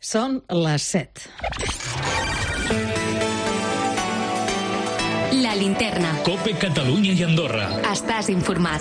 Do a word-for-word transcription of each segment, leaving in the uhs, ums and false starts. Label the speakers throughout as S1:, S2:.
S1: Són les set.
S2: La linterna.
S3: COPE Catalunya i Andorra.
S2: Estàs informat.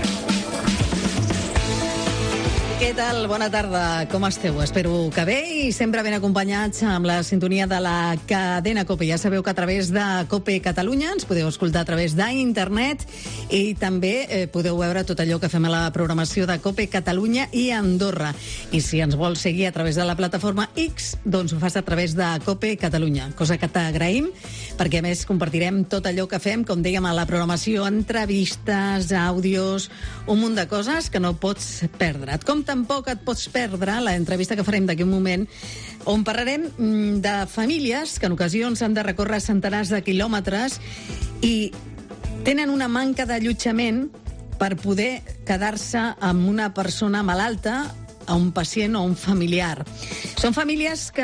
S1: Què tal? Bona tarda. Com esteu? Espero que bé i sempre ben acompanyats amb la sintonia de la cadena COPE. Ja sabeu que a través de COPE Catalunya ens podeu escoltar a través d'internet i també eh, podeu veure tot allò que fem a la programació de COPE Catalunya i Andorra. I si ens vols seguir a través de la plataforma X, doncs ho fas a través de COPE Catalunya, cosa que t'agraïm, perquè a més compartirem tot allò que fem, com dèiem, a la programació, entrevistes, àudios, un munt de coses que no pots perdre't. Com tampoc et pots perdre l'entrevista que farem d'aquí un moment, on parlarem de famílies que en ocasions han de recórrer centenars de quilòmetres i tenen una manca d'allotjament per poder quedar-se amb una persona malalta, a un pacient o un familiar. Són famílies que,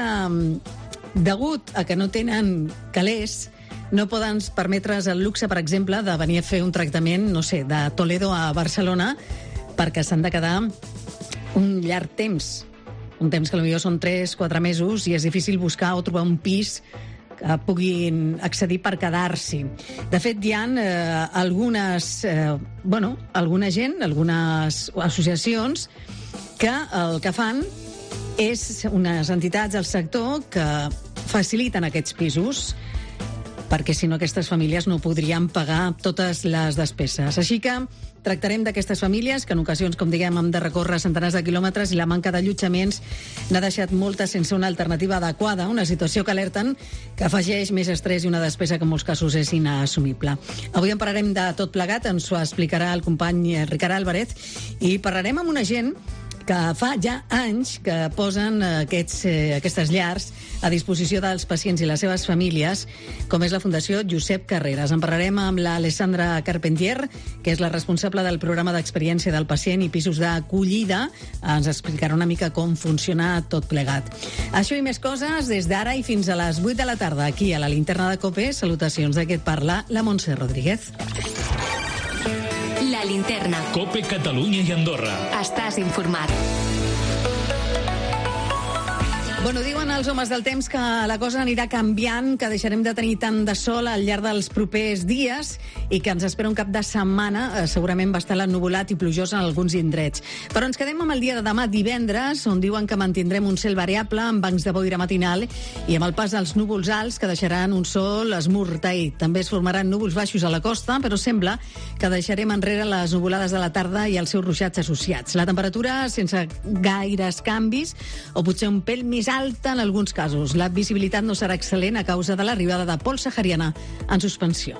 S1: degut a que no tenen calés, no poden permetre's el luxe, per exemple, de venir a fer un tractament, no sé, de Toledo a Barcelona, perquè s'han de quedar un llarg temps, un temps que potser són tres quatre mesos i és difícil buscar o trobar un pis que puguin accedir per quedar-s'hi. De fet, hi ha eh, algunes, eh, bueno, alguna gent, algunes associacions que el que fan és unes entitats del sector que faciliten aquests pisos, perquè si no aquestes famílies no podrien pagar totes les despeses. Així que tractarem d'aquestes famílies que en ocasions, com diguem, han de recórrer centenars de quilòmetres i la manca d'allotjaments n'ha deixat moltes sense una alternativa adequada, una situació que alerten que afegeix més estrès i una despesa que en molts casos és inassumible. Avui en parlarem de tot plegat, ens ho explicarà el company Ricard Álvarez, i parlarem amb una gent que fa ja anys que posen aquests, eh, aquestes llars a disposició dels pacients i les seves famílies, com és la Fundació Josep Carreras. En parlarem amb l'Alessandra Carpentier, que és la responsable del programa d'experiència del pacient i pisos d'acollida. Ens explicarà una mica com funciona tot plegat. Això i més coses des d'ara i fins a les vuit de la tarda, aquí a la linterna de COPE. Salutacions d'aquest parla la Montse Rodríguez.
S2: La linterna.
S3: COPE Catalunya i Andorra.
S2: Estàs informat.
S1: Bueno, diuen els homes del temps que la cosa anirà canviant, que deixarem de tenir tant de sol al llarg dels propers dies i que ens espera un cap de setmana eh, segurament bastant ennuvolat i plujós en alguns indrets. Però ens quedem amb el dia de demà, divendres, on diuen que mantindrem un cel variable amb bancs de boira matinal i amb el pas dels núvols alts que deixaran un sol esmorteït. També es formaran núvols baixos a la costa, però sembla que deixarem enrere les nuvolades de la tarda i els seus ruixats associats. La temperatura sense gaires canvis o potser un pèl més alta en alguns casos. La visibilitat no serà excel·lent a causa de l'arribada de pols sahariana en suspensió.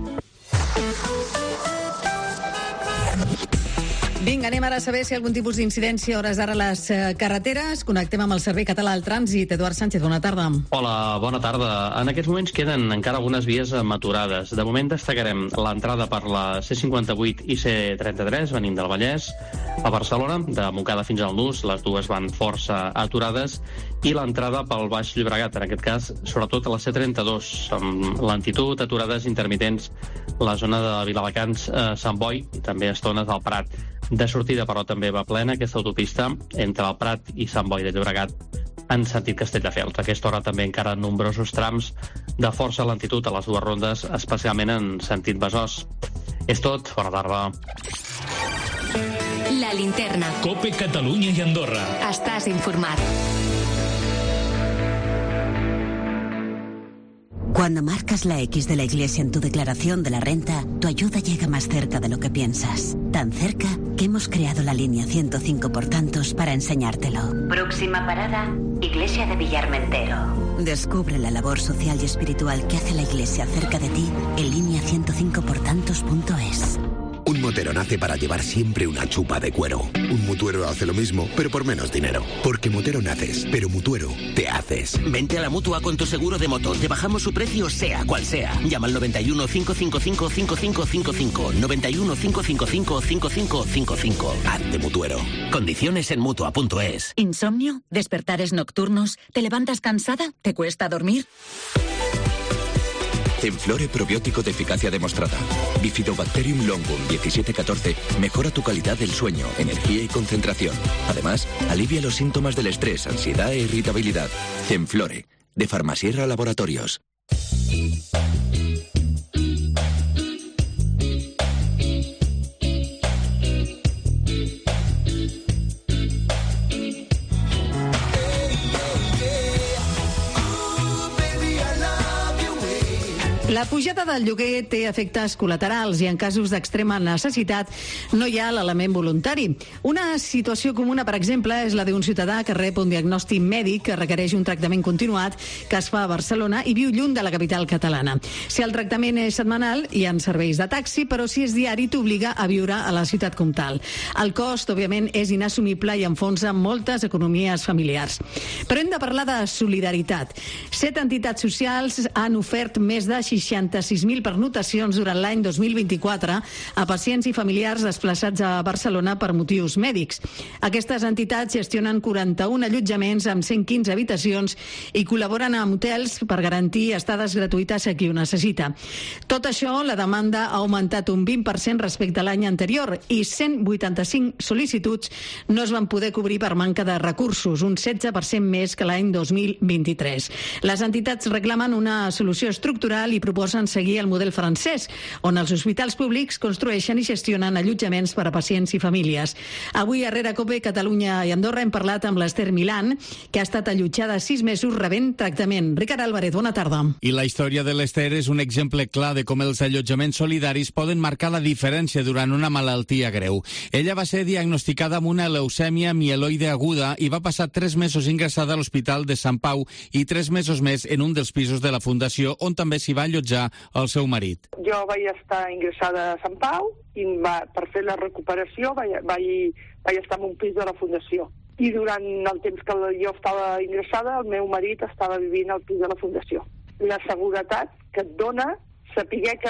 S1: Vinga, anem ara a saber si hi ha algun tipus d'incidència a hores d'ara a les carreteres. Connectem amb el Servei Català del Trànsit. Eduard Sánchez, bona tarda.
S4: Hola, bona tarda. En aquests moments queden encara algunes vies aturades. De moment destacarem l'entrada per la C cinquanta-vuit i C trenta-tres, venint del Vallès, a Barcelona, de Montcada fins al Nus, les dues van força aturades, i l'entrada pel Baix Llobregat, en aquest cas, sobretot a la C trenta-dos, amb lentitud, aturades intermitents, la zona de Viladecans, eh, Sant Boi, i també estones al Prat. De sortida, però, també va plena aquesta autopista entre el Prat i Sant Boi de Llobregat en sentit Castelldefels. A aquesta hora també encara nombrosos trams de força lentitud a les dues rondes, especialment en sentit Besòs. És tot. Bona tarda.
S2: La linterna.
S3: COPE Catalunya i Andorra.
S2: Estàs informat.
S5: Cuando marcas la X de la Iglesia en tu declaración de la renta, tu ayuda llega más cerca de lo que piensas. Tan cerca que hemos creado la línea ciento cinco por tantos para enseñártelo.
S6: Próxima parada, Iglesia de Villarmentero.
S5: Descubre la labor social y espiritual que hace la Iglesia cerca de ti en línea ciento cinco por tantos punto es.
S7: Un motero nace para llevar siempre una chupa de cuero. Un mutuero hace lo mismo, pero por menos dinero. Porque motero naces, pero mutuero te haces.
S8: Vente a la Mutua con tu seguro de moto. Te bajamos su precio sea cual sea. Llama al noventa y uno, cinco cinco cinco, cinco cinco cinco cinco. noventa y uno, cinco cinco cinco, cinco cinco cinco cinco.
S7: Hazte mutuero.
S8: Condiciones en Mutua punto es.
S9: ¿Insomnio? ¿Despertares nocturnos? ¿Te levantas cansada? ¿Te cuesta dormir? Zenflore probiótico de eficacia demostrada. Bifidobacterium longum diecisiete catorce mejora tu calidad del sueño, energía y concentración. Además, alivia los síntomas del estrés, ansiedad e irritabilidad. Zenflore, de Farmasierra Laboratorios.
S1: La pujada del lloguer té efectes col·laterals i en casos d'extrema necessitat no hi ha l'element voluntari. Una situació comuna, per exemple, és la d'un ciutadà que rep un diagnòstic mèdic que requereix un tractament continuat que es fa a Barcelona i viu lluny de la capital catalana. Si el tractament és setmanal, hi ha serveis de taxi, però si és diari t'obliga a viure a la ciutat comtal. El cost, òbviament, és inassumible i enfonsa moltes economies familiars. Però hem de parlar de solidaritat. Set entitats socials han ofert més de seixanta-sis mil pernotacions durant l'any dos mil vint-i-quatre a pacients i familiars desplaçats a Barcelona per motius mèdics. Aquestes entitats gestionen quaranta-un allotjaments amb cent quinze habitacions i col·laboren amb hotels per garantir estades gratuïtes a qui ho necessita. Tot això, la demanda ha augmentat un vint per cent respecte a l'any anterior i cent vuitanta-cinc sol·licituds no es van poder cobrir per manca de recursos, un setze per cent més que l'any dos mil vint-i-tres. Les entitats reclamen una solució estructural i proposen seguir el model francès, on els hospitals públics construeixen i gestionen allotjaments per a pacients i famílies. Avui, a Rere Cope, Catalunya i Andorra, hem parlat amb l'Ester Milán, que ha estat allotjada sis mesos rebent tractament. Ricard Álvarez, bona tarda.
S10: I la història de l'Ester és un exemple clar de com els allotjaments solidaris poden marcar la diferència durant una malaltia greu. Ella va ser diagnosticada amb una leucèmia mieloide aguda i va passar tres mesos ingressada a l'Hospital de Sant Pau i tres mesos més en un dels pisos de la Fundació, on també s'hi va allotjar el seu marit.
S11: Jo vaig estar ingressada a Sant Pau i va, per fer la recuperació vaig, vaig, vaig estar en un pis de la Fundació. I durant el temps que jo estava ingressada, el meu marit estava vivint al pis de la Fundació. La seguretat que et dona saber que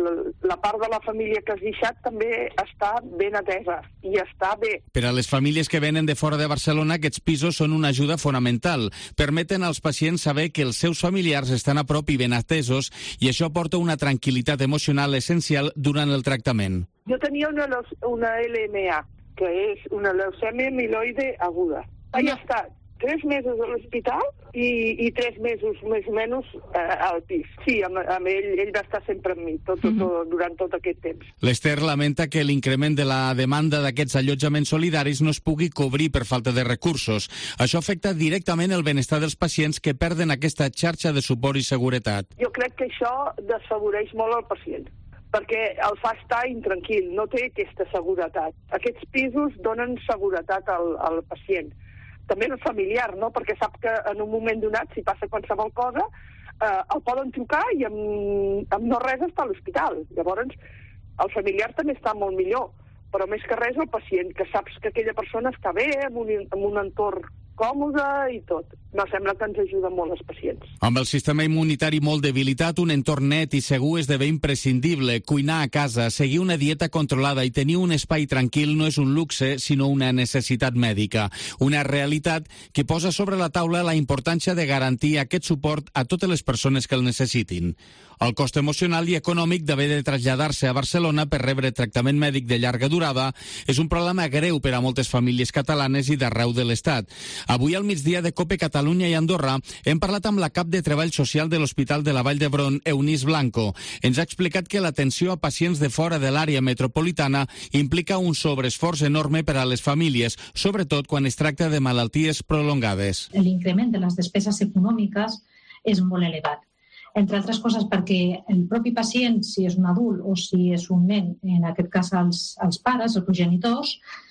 S11: la part de la família que has deixat també està ben atesa i està bé.
S10: Per a les famílies que venen de fora de Barcelona, aquests pisos són una ajuda fonamental. Permeten als pacients saber que els seus familiars estan a prop i ben atesos i això aporta una tranquil·litat emocional essencial durant el tractament.
S11: Jo tenia una, una L M A, que és una leucèmia mieloide aguda. Vaig estar tres mesos a l'hospital i, i tres mesos més o menys eh, al pis. Sí, amb, amb ell, ell va estar sempre amb mi tot, tot, tot, durant tot aquest temps.
S10: L'Ester lamenta que l'increment de la demanda d'aquests allotjaments solidaris no es pugui cobrir per falta de recursos. Això afecta directament el benestar dels pacients que perden aquesta xarxa de suport i seguretat.
S11: Jo crec que això desafavoreix molt el pacient, perquè el fa estar intranquil, no té aquesta seguretat. Aquests pisos donen seguretat al, al pacient. També el familiar, no? Perquè sap que en un moment donat, si passa qualsevol cosa, eh, el poden trucar i amb, amb no res està a l'hospital. Llavors, el familiar també està molt millor, però més que res el pacient, que saps que aquella persona està bé, en un, en un entorn còmode i tot. Me sembla que ens ajuda molt els pacients.
S10: Amb el sistema immunitari molt debilitat, un entorn net i segur esdevé imprescindible. Cuinar a casa, seguir una dieta controlada i tenir un espai tranquil no és un luxe, sinó una necessitat mèdica. Una realitat que posa sobre la taula la importància de garantir aquest suport a totes les persones que el necessitin. El cost emocional i econòmic d'haver de traslladar-se a Barcelona per rebre tractament mèdic de llarga durada és un problema greu per a moltes famílies catalanes i d'arreu de l'Estat. Avui al migdia de Cope Catalunya i Andorra hem parlat amb la cap de Treball Social de l'Hospital de la Vall d'Hebron, Eunice Blanco. Ens ha explicat que l'atenció a pacients de fora de l'àrea metropolitana implica un sobreesforç enorme per a les famílies, sobretot quan es tracta de malalties prolongades.
S12: L'increment de les despeses econòmiques és molt elevat. Entre altres coses perquè el propi pacient, si és un adult o si és un nen, en aquest cas els, els pares, els progenitors,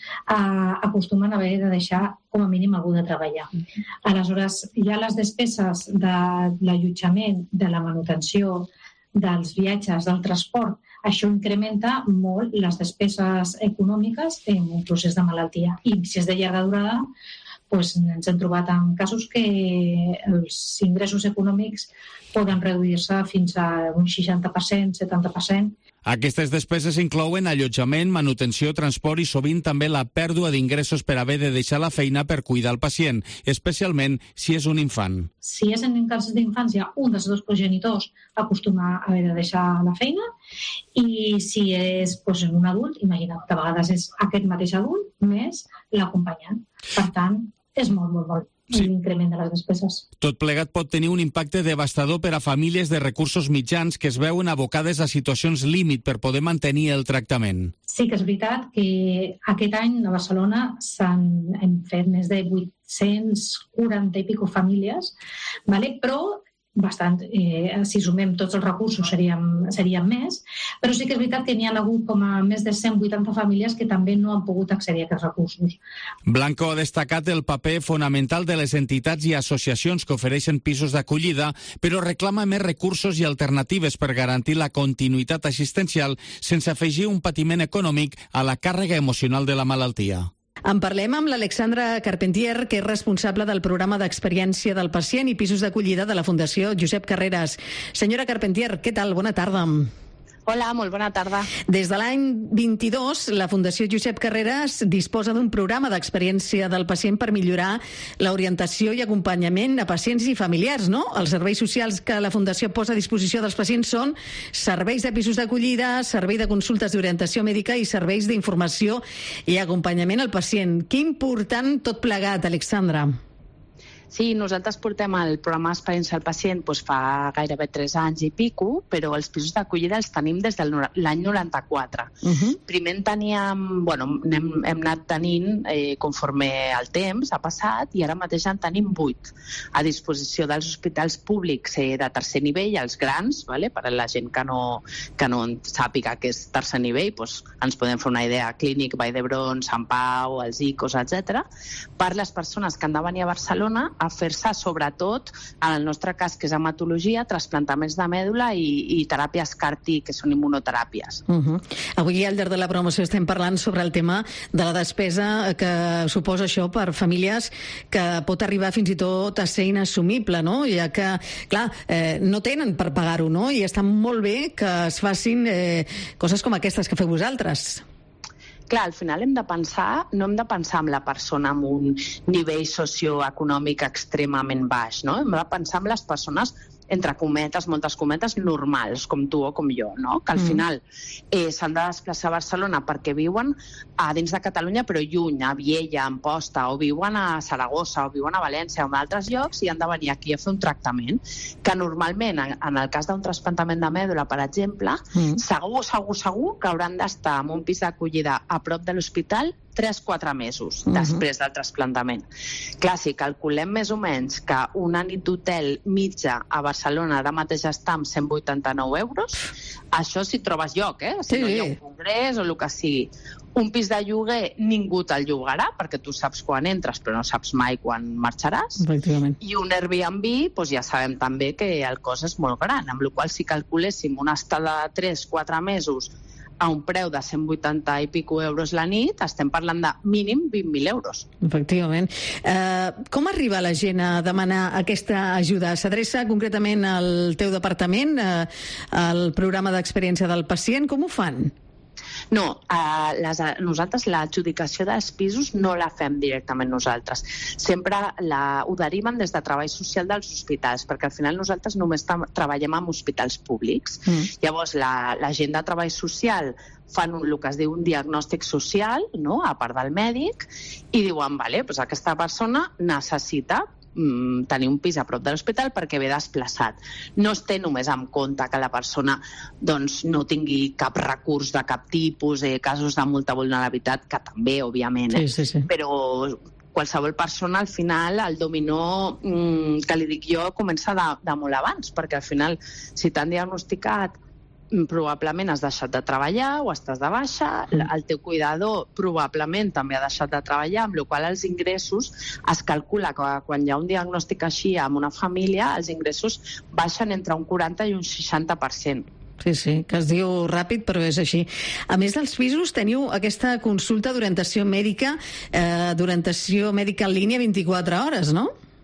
S12: eh, acostumen a haver de deixar com a mínim algú de treballar. Aleshores, hi ha les despeses de l'allotjament, de la manutenció, dels viatges, del transport. Això incrementa molt les despeses econòmiques en un procés de malaltia. I si és de llarga durada, doncs ens hem trobat en casos que els ingressos econòmics poden reduir-se fins a un seixanta per cent, setanta per cent.
S10: Aquestes despeses inclouen allotjament, manutenció, transport i sovint també la pèrdua d'ingressos per haver de deixar la feina per cuidar el pacient, especialment si és un infant.
S12: Si és en casos d'infància, un dels dos progenitors acostuma a haver de deixar la feina, i si és doncs, un adult, imagina't que a vegades és aquest mateix adult més l'acompanyant. Per tant, és molt, molt, molt sí. L'increment de les despeses.
S10: Tot plegat pot tenir un impacte devastador per a famílies de recursos mitjans que es veuen abocades a situacions límit per poder mantenir el tractament.
S12: Sí que és veritat que aquest any a Barcelona s'han hem fet més de vuit-cents quaranta i pico famílies, vale? Però bastant, eh, si sumem tots els recursos seríem, seríem més, però sí que és veritat que n'hi ha hagut com a més de cent vuitanta famílies que també no han pogut accedir a aquests recursos.
S10: Blanco ha destacat el paper fonamental de les entitats i associacions que ofereixen pisos d'acollida, però reclama més recursos i alternatives per garantir la continuïtat assistencial sense afegir un patiment econòmic a la càrrega emocional de la malaltia.
S1: En parlem amb l'Alexandra Carpentier, que és responsable del programa d'experiència del pacient i pisos d'acollida de la Fundació Josep Carreras. Senyora Carpentier, què tal? Bona tarda.
S13: Hola, molt bona tarda.
S1: Des de l'any vint-i-dos, la Fundació Josep Carreras disposa d'un programa d'experiència del pacient per millorar l'orientació i acompanyament a pacients i familiars, no? Els serveis socials que la Fundació posa a disposició dels pacients són serveis de pisos d'acollida, servei de consultes d'orientació mèdica i serveis d'informació i acompanyament al pacient. Que important tot plegat, Alexandra.
S13: Sí, nosaltres portem el programa d'experiència al pacient doncs, fa gairebé tres anys i pico, però els pisos d'acollida els tenim des de l'any noranta-quatre. Uh-huh. Primer en teníem, bueno, hem, hem anat tenint eh, conforme el temps ha passat i ara mateix en tenim vuit a disposició dels hospitals públics eh, de tercer nivell, els grans, vale? Per a la gent que no, que no sàpiga què és tercer nivell, doncs ens podem fer una idea, Clínic, Vall d'Hebron, Sant Pau, els I C Os, etcètera. Per les persones que han de venir a Barcelona a fer-se, sobretot, en el nostre cas, que és hematologia, trasplantaments de mèdula i, i teràpies C A R T, que són immunoteràpies.
S1: Uh-huh. Avui, al llarg de la promoció, estem parlant sobre el tema de la despesa que suposa això per famílies, que pot arribar fins i tot a ser inassumible, no? Ja que, clar, eh, no tenen per pagar-ho, no? I està molt bé que es facin eh, coses com aquestes que feu vosaltres.
S13: Clar, al final hem de pensar, no hem de pensar en la persona amb un nivell socioeconòmic extremament baix, no? Hem de pensar en les persones, entre cometes, moltes cometes, normals, com tu o com jo, no? Que al mm. final eh, s'han de desplaçar a Barcelona perquè viuen a dins de Catalunya, però lluny, a Viella, a Amposta, o viuen a Saragossa, o viuen a València, o en altres llocs, i han de venir aquí a fer un tractament, que normalment, en, en el cas d'un trasplantament de mèdula, per exemple, mm. segur, segur, segur que hauran d'estar en un pis d'acollida a prop de l'hospital tres a quatre mesos uh-huh. després del trasplantament. Clar, si calculem més o menys que una nit d'hotel mitja a Barcelona ara mateix està amb cent vuitanta-nou euros, això si trobes lloc, eh? Si sí. no hi ha un congrés o el que sigui. Un pis de lloguer ningú te'l llogarà, perquè tu saps quan entres, però no saps mai quan marxaràs. I un Airbnb, doncs ja sabem també que el cost és molt gran, amb la qual cosa si calculéssim una estada de tres a quatre mesos a un preu de cent vuitanta i pico euros la nit, estem parlant de mínim vint mil euros.
S1: Efectivament. Eh, com arriba la gent a demanar aquesta ajuda? S'adreça concretament al teu departament, eh, al programa d'experiència del pacient? Com ho fan?
S13: No, eh, les, nosaltres l'adjudicació dels pisos no la fem directament nosaltres. Sempre la, ho deriven des de treball social dels hospitals, perquè al final nosaltres només tam, treballem amb hospitals públics. Mm. Llavors, la, la gent de treball social fan un, el que es diu un diagnòstic social, no?, a part del mèdic, i diuen, vale, doncs aquesta persona necessita tenir un pis a prop de l'hospital perquè ve desplaçat. No es té només en compte que la persona doncs, no tingui cap recurs de cap tipus, eh, casos de molta vulnerabilitat, que també, òbviament, eh? sí, sí, sí. Però qualsevol persona, al final, el dominó, mmm, que li dic jo, comença de, de molt abans, perquè al final, si t'han diagnosticat, probablement has deixat de treballar o estàs de baixa, el teu cuidador probablement també ha deixat de treballar, amb la qual cosa els ingressos es calcula que quan hi ha un diagnòstic així amb una família, els ingressos baixen entre un quaranta i un seixanta per cent.
S1: Sí, sí, que es diu ràpid, però és així. A més dels pisos, teniu aquesta consulta d'orientació mèdica, eh, d'orientació mèdica en línia vint-i-quatre hores, no?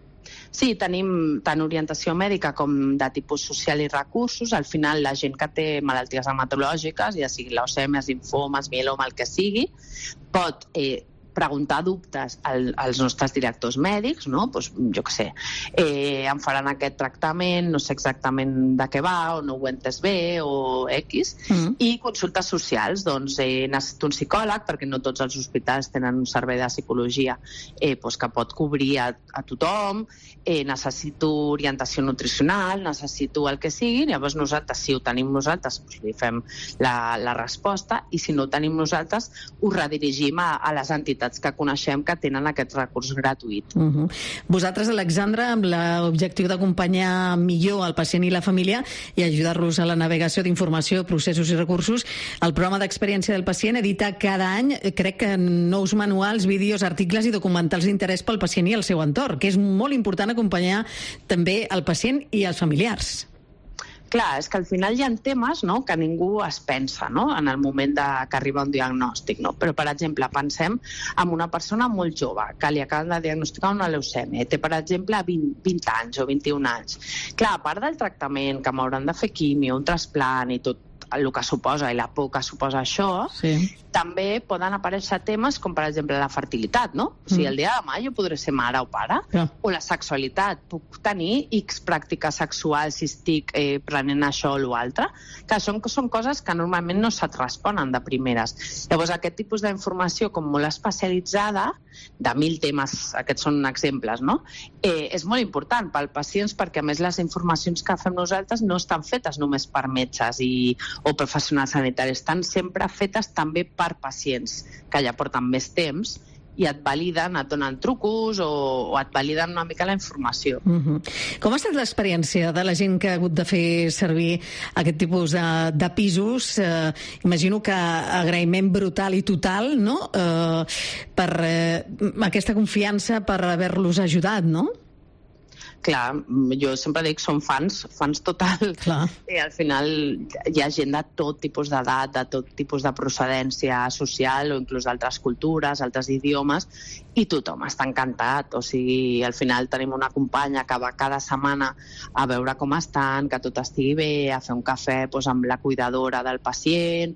S13: Sí, tenim tant orientació mèdica com de tipus social i recursos. Al final, la gent que té malalties hematològiques, ja sigui leucèmies, linfomes, mieloma, el que sigui, pot eh, preguntar dubtes al, als nostres directors mèdics, no? Pues, jo què sé, eh, em faran aquest tractament, no sé exactament de què va, o no ho he entès bé, o X, mm. i consultes socials, doncs eh, necessito un psicòleg, perquè no tots els hospitals tenen un servei de psicologia eh, pues, que pot cobrir a, a tothom, eh, necessito orientació nutricional, necessito el que sigui, llavors nosaltres, si ho tenim nosaltres, pues, li fem la, la resposta, i si no ho tenim nosaltres, ho redirigim a, a les entitats que coneixem que tenen aquest recurs gratuït.
S1: Uh-huh. Vosaltres, Alexandra, amb l'objectiu d'acompanyar millor el pacient i la família i ajudar-los a la navegació d'informació, processos i recursos, el programa d'experiència del pacient edita cada any, crec que nous manuals, vídeos, articles i documentals d'interès pel pacient i el seu entorn, que és molt important acompanyar també el pacient i els familiars.
S13: Clar, és que al final hi ha temes, no?, que ningú es pensa, no?, en el moment de, que arriba un diagnòstic, no? Però, per exemple, pensem en una persona molt jove que li acaben de diagnosticar una leucèmia, té, per exemple, vint, vint anys o vint-i-un anys. Clar, a part del tractament, que m'hauran de fer quimio, un trasplant i tot el que suposa i la por que suposa això, sí. També poden aparèixer temes com, per exemple, la fertilitat, no? O sigui, el dia de demà jo podré ser mare o pare, ja. O la sexualitat. Puc tenir X pràctiques sexuals si estic eh, prenent això o l'altre, que són, són coses que normalment no se't responen de primeres. Llavors, aquest tipus d'informació com molt especialitzada, de mil temes, aquests són exemples, no? Eh, és molt important pel pacients perquè, a més, les informacions que fem nosaltres no estan fetes només per metges i, o professionals sanitaris, estan sempre fetes també per pacients que ja porten més temps i et validen, et donen trucos o, o et validen una mica la informació.
S1: Uh-huh. Com ha estat l'experiència de la gent que ha hagut de fer servir aquest tipus de, de pisos? Eh, imagino que agraïment brutal i total, no?, eh, per eh, aquesta confiança, per haver-los ajudat, no?
S13: Clar, jo sempre dic, són fans, fans total. Clar. I al final hi ha gent de tot tipus d'edat, de tot tipus de procedència social o inclús d'altres cultures, altres idiomes, i tothom està encantat. O sigui, al final tenim una companya que va cada setmana a veure com estan, que tot estigui bé, a fer un cafè doncs, amb la cuidadora del pacient,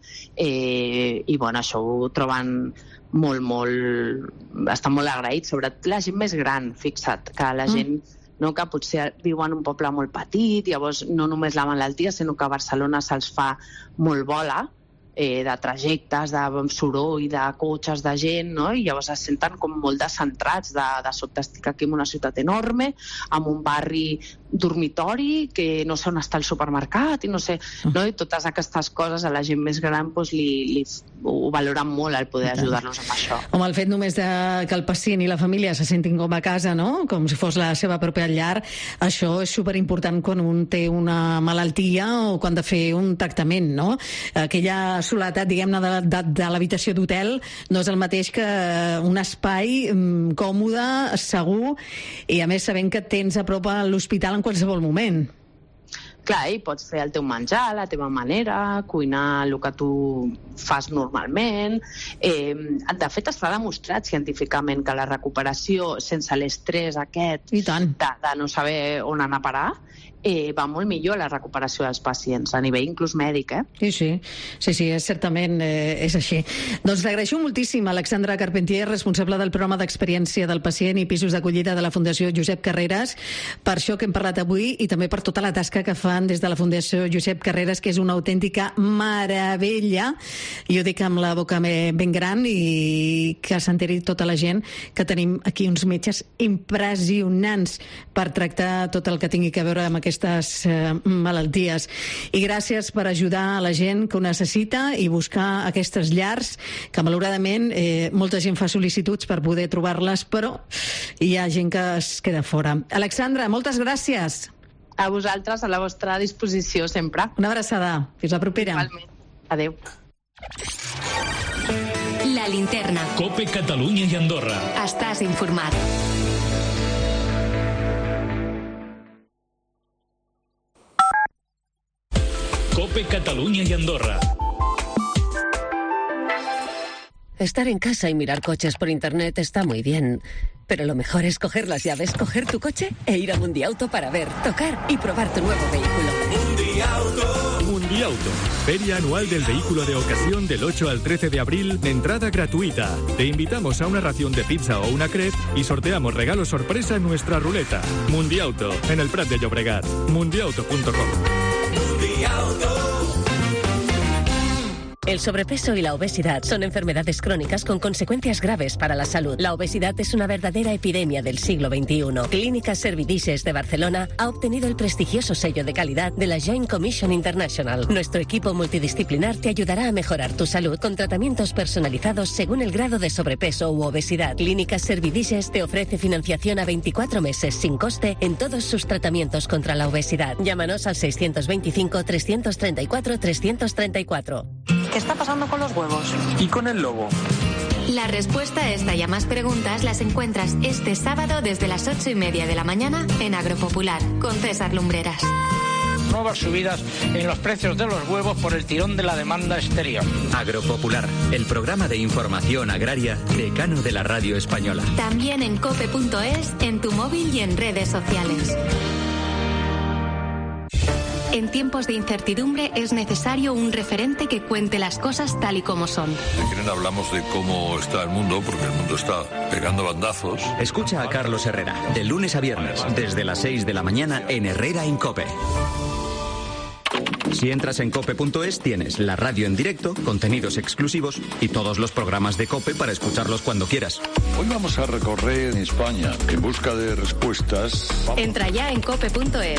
S13: eh, i bueno, això ho troben molt, molt... estan molt agraïts, sobretot la gent més gran, fixa't, que la mm. gent... no, que potser viuen en un poble molt petit, llavors no només la malaltia, sinó que a Barcelona se'ls fa molt bola, eh, de trajectes, de soroll, de cotxes, de gent, no? I llavors es senten com molt descentrats, de, de sobte estic aquí en una ciutat enorme, amb un barri dormitori, que no sé on està el supermercat, i no sé, no? I totes aquestes coses a la gent més gran doncs, li, li, ho valoren molt el poder ajudar-los amb això.
S1: Home, el fet només de que el pacient i la família se sentin com a casa, no?, com si fos la seva pròpia llar, això és superimportant quan un té una malaltia o quan ha de fer un tractament, no? Aquella soledat, diguem-ne, de, de, de l'habitació d'hotel no és el mateix que un espai um, còmode, segur, i a més sabent que et tens a prop a l'hospital en qualsevol moment.
S13: Clar, i pots fer el teu menjar a la teva manera, cuinar el que tu fas normalment. Eh, de fet, està demostrat científicament que la recuperació sense l'estrès aquest de, de no saber on anar a parar eh, va molt millor la recuperació dels pacients, a nivell inclús mèdic, eh?
S1: Sí, sí, sí, sí és, certament eh, és així. Doncs t'agraeixo moltíssim, Alexandra Carpentier, responsable del programa d'experiència del pacient i pisos d'acollida de la Fundació Josep Carreras, per això que hem parlat avui i també per tota la tasca que fan des de la Fundació Josep Carreras, que és una autèntica meravella. Jo dic amb la boca ben gran i que s'enteri tota la gent que tenim aquí uns metges impressionants per tractar tot el que tingui a veure amb aquestes eh, malalties. I gràcies per ajudar a la gent que ho necessita i buscar aquestes llars que malauradament eh, molta gent fa sol·licituds per poder trobar-les, però hi ha gent que es queda fora. Alexandra, moltes gràcies.
S13: A vosaltres, a la vostra disposició sempre.
S1: Una abraçada. Fins la propera.
S13: Igualment. Adéu.
S2: La linterna.
S3: COPE Catalunya i Andorra.
S2: Estàs informat.
S3: COPE Catalunya y Andorra.
S14: Estar en casa y mirar coches por internet está muy bien. Pero lo mejor es coger las llaves, coger tu coche e ir a Mundiauto para ver, tocar y probar tu nuevo vehículo.
S15: Mundiauto. Mundiauto. Feria anual del vehículo de ocasión del ocho al trece de abril, de entrada gratuita. Te invitamos a una ración de pizza o una crepe y sorteamos regalos sorpresa en nuestra ruleta. Mundiauto, en el Prat de Llobregat. mundiauto punto com. Mundiauto.
S14: El sobrepeso y la obesidad son enfermedades crónicas con consecuencias graves para la salud. La obesidad es una verdadera epidemia del siglo veintiuno. Clínicas Servidices de Barcelona ha obtenido el prestigioso sello de calidad de la Joint Commission International. Nuestro equipo multidisciplinar te ayudará a mejorar tu salud con tratamientos personalizados según el grado de sobrepeso u obesidad. Clínicas Servidices te ofrece financiación a veinticuatro meses sin coste en todos sus tratamientos contra la obesidad. Llámanos al seiscientos veinticinco, trescientos treinta y cuatro, trescientos treinta y cuatro.
S16: ¿Qué está pasando con los huevos?
S17: ¿Y con el lobo?
S2: La respuesta a esta y a más preguntas las encuentras este sábado desde las ocho y media de la mañana en Agropopular con César Lumbreras.
S17: Nuevas subidas en los precios de los huevos por el tirón de la demanda exterior.
S18: Agropopular, el programa de información agraria decano de la radio española.
S2: También en cope punto es, en tu móvil y en redes sociales. En tiempos de incertidumbre es necesario un referente que cuente las cosas tal y como son.
S19: Aquí no hablamos de cómo está el mundo, porque el mundo está pegando bandazos.
S18: Escucha a Carlos Herrera, de lunes a viernes, desde las seis de la mañana en Herrera en COPE. Si entras en cope punto es, tienes la radio en directo, contenidos exclusivos y todos los programas de COPE para escucharlos cuando quieras.
S19: Hoy vamos a recorrer España en busca de respuestas.
S2: Entra ya en cope punto es.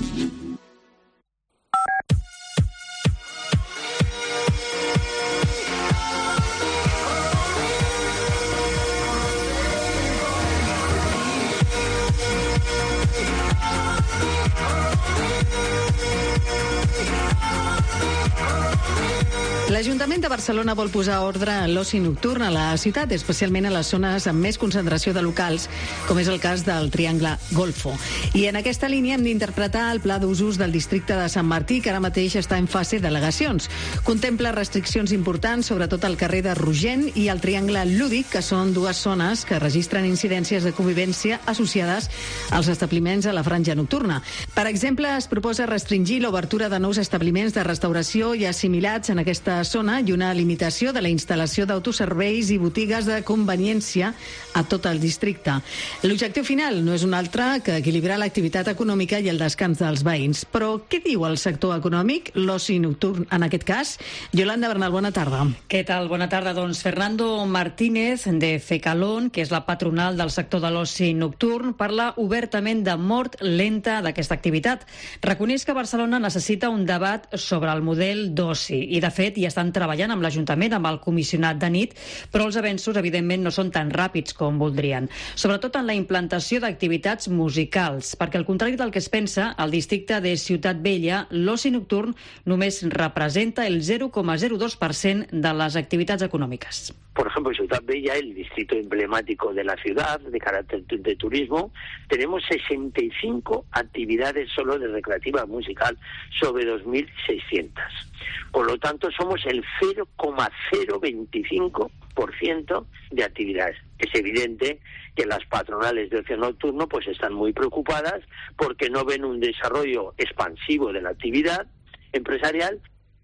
S1: L'Ajuntament de Barcelona vol posar ordre en l'oci nocturn a la ciutat, especialment a les zones amb més concentració de locals, com és el cas del Triangle Golfo. I en aquesta línia hem d'interpretar el pla d'usos del districte de Sant Martí, que ara mateix està en fase d'al·legacions. Contempla restriccions importants, sobretot al carrer de Rogent i al Triangle Lúdic, que són dues zones que registren incidències de convivència associades als establiments a la franja nocturna. Per exemple, es proposa restringir l'obertura de nous establiments de restauració i assimilats en aquesta zona i una limitació de la instal·lació d'autoserveis i botigues de conveniència a tot el districte. L'objectiu final no és un altre que equilibrar l'activitat econòmica i el descans dels veïns. Però què diu el sector econòmic, l'oci nocturn en aquest cas? Yolanda Bernal, bona tarda.
S20: Què tal? Bona tarda. Doncs Fernando Martínez, de Fecalón, que és la patronal del sector de l'oci nocturn, parla obertament de mort lenta d'aquesta activitat. Reconeix que Barcelona necessita un debat sobre el model d'oci i, de fet, hi estan treballant amb l'Ajuntament, amb el comissionat de nit, però els avenços, evidentment, no són tan ràpids com voldrien. Sobretot en la implantació d'activitats musicals, perquè al contrari del que es pensa, al districte de Ciutat Vella, l'oci nocturn només representa el zero coma zero dos per cent de les activitats econòmiques.
S21: Por ejemplo, en Ciutat Bella, el distrito emblemático de la ciudad, de carácter de turismo, tenemos sesenta y cinco actividades solo de recreativa musical sobre dos mil seiscientas. Por lo tanto, somos el cero coma cero veinticinco por ciento de actividades. Es evidente que las patronales de ocio nocturno pues están muy preocupadas porque no ven un desarrollo expansivo de la actividad empresarial.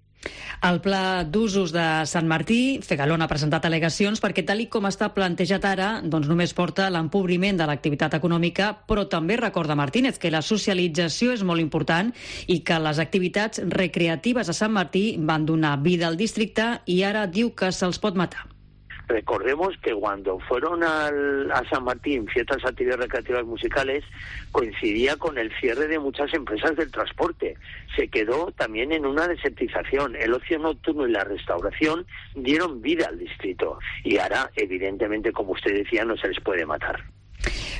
S20: El pla d'usos de Sant Martí, Fecalón ha presentat al·legacions perquè tal i com està plantejat ara, doncs només porta l'empobriment de l'activitat econòmica, però també recorda Martínez que la socialització és molt important i que les activitats recreatives a Sant Martí van donar vida al districte i ara diu que se'ls pot matar.
S21: Recordemos que cuando fueron al, a San Martín ciertas actividades recreativas musicales coincidía con el cierre de muchas empresas del transporte. Se quedó también en una desertización. El ocio nocturno y la restauración dieron vida al distrito y ahora, evidentemente, como usted decía, no se les puede matar.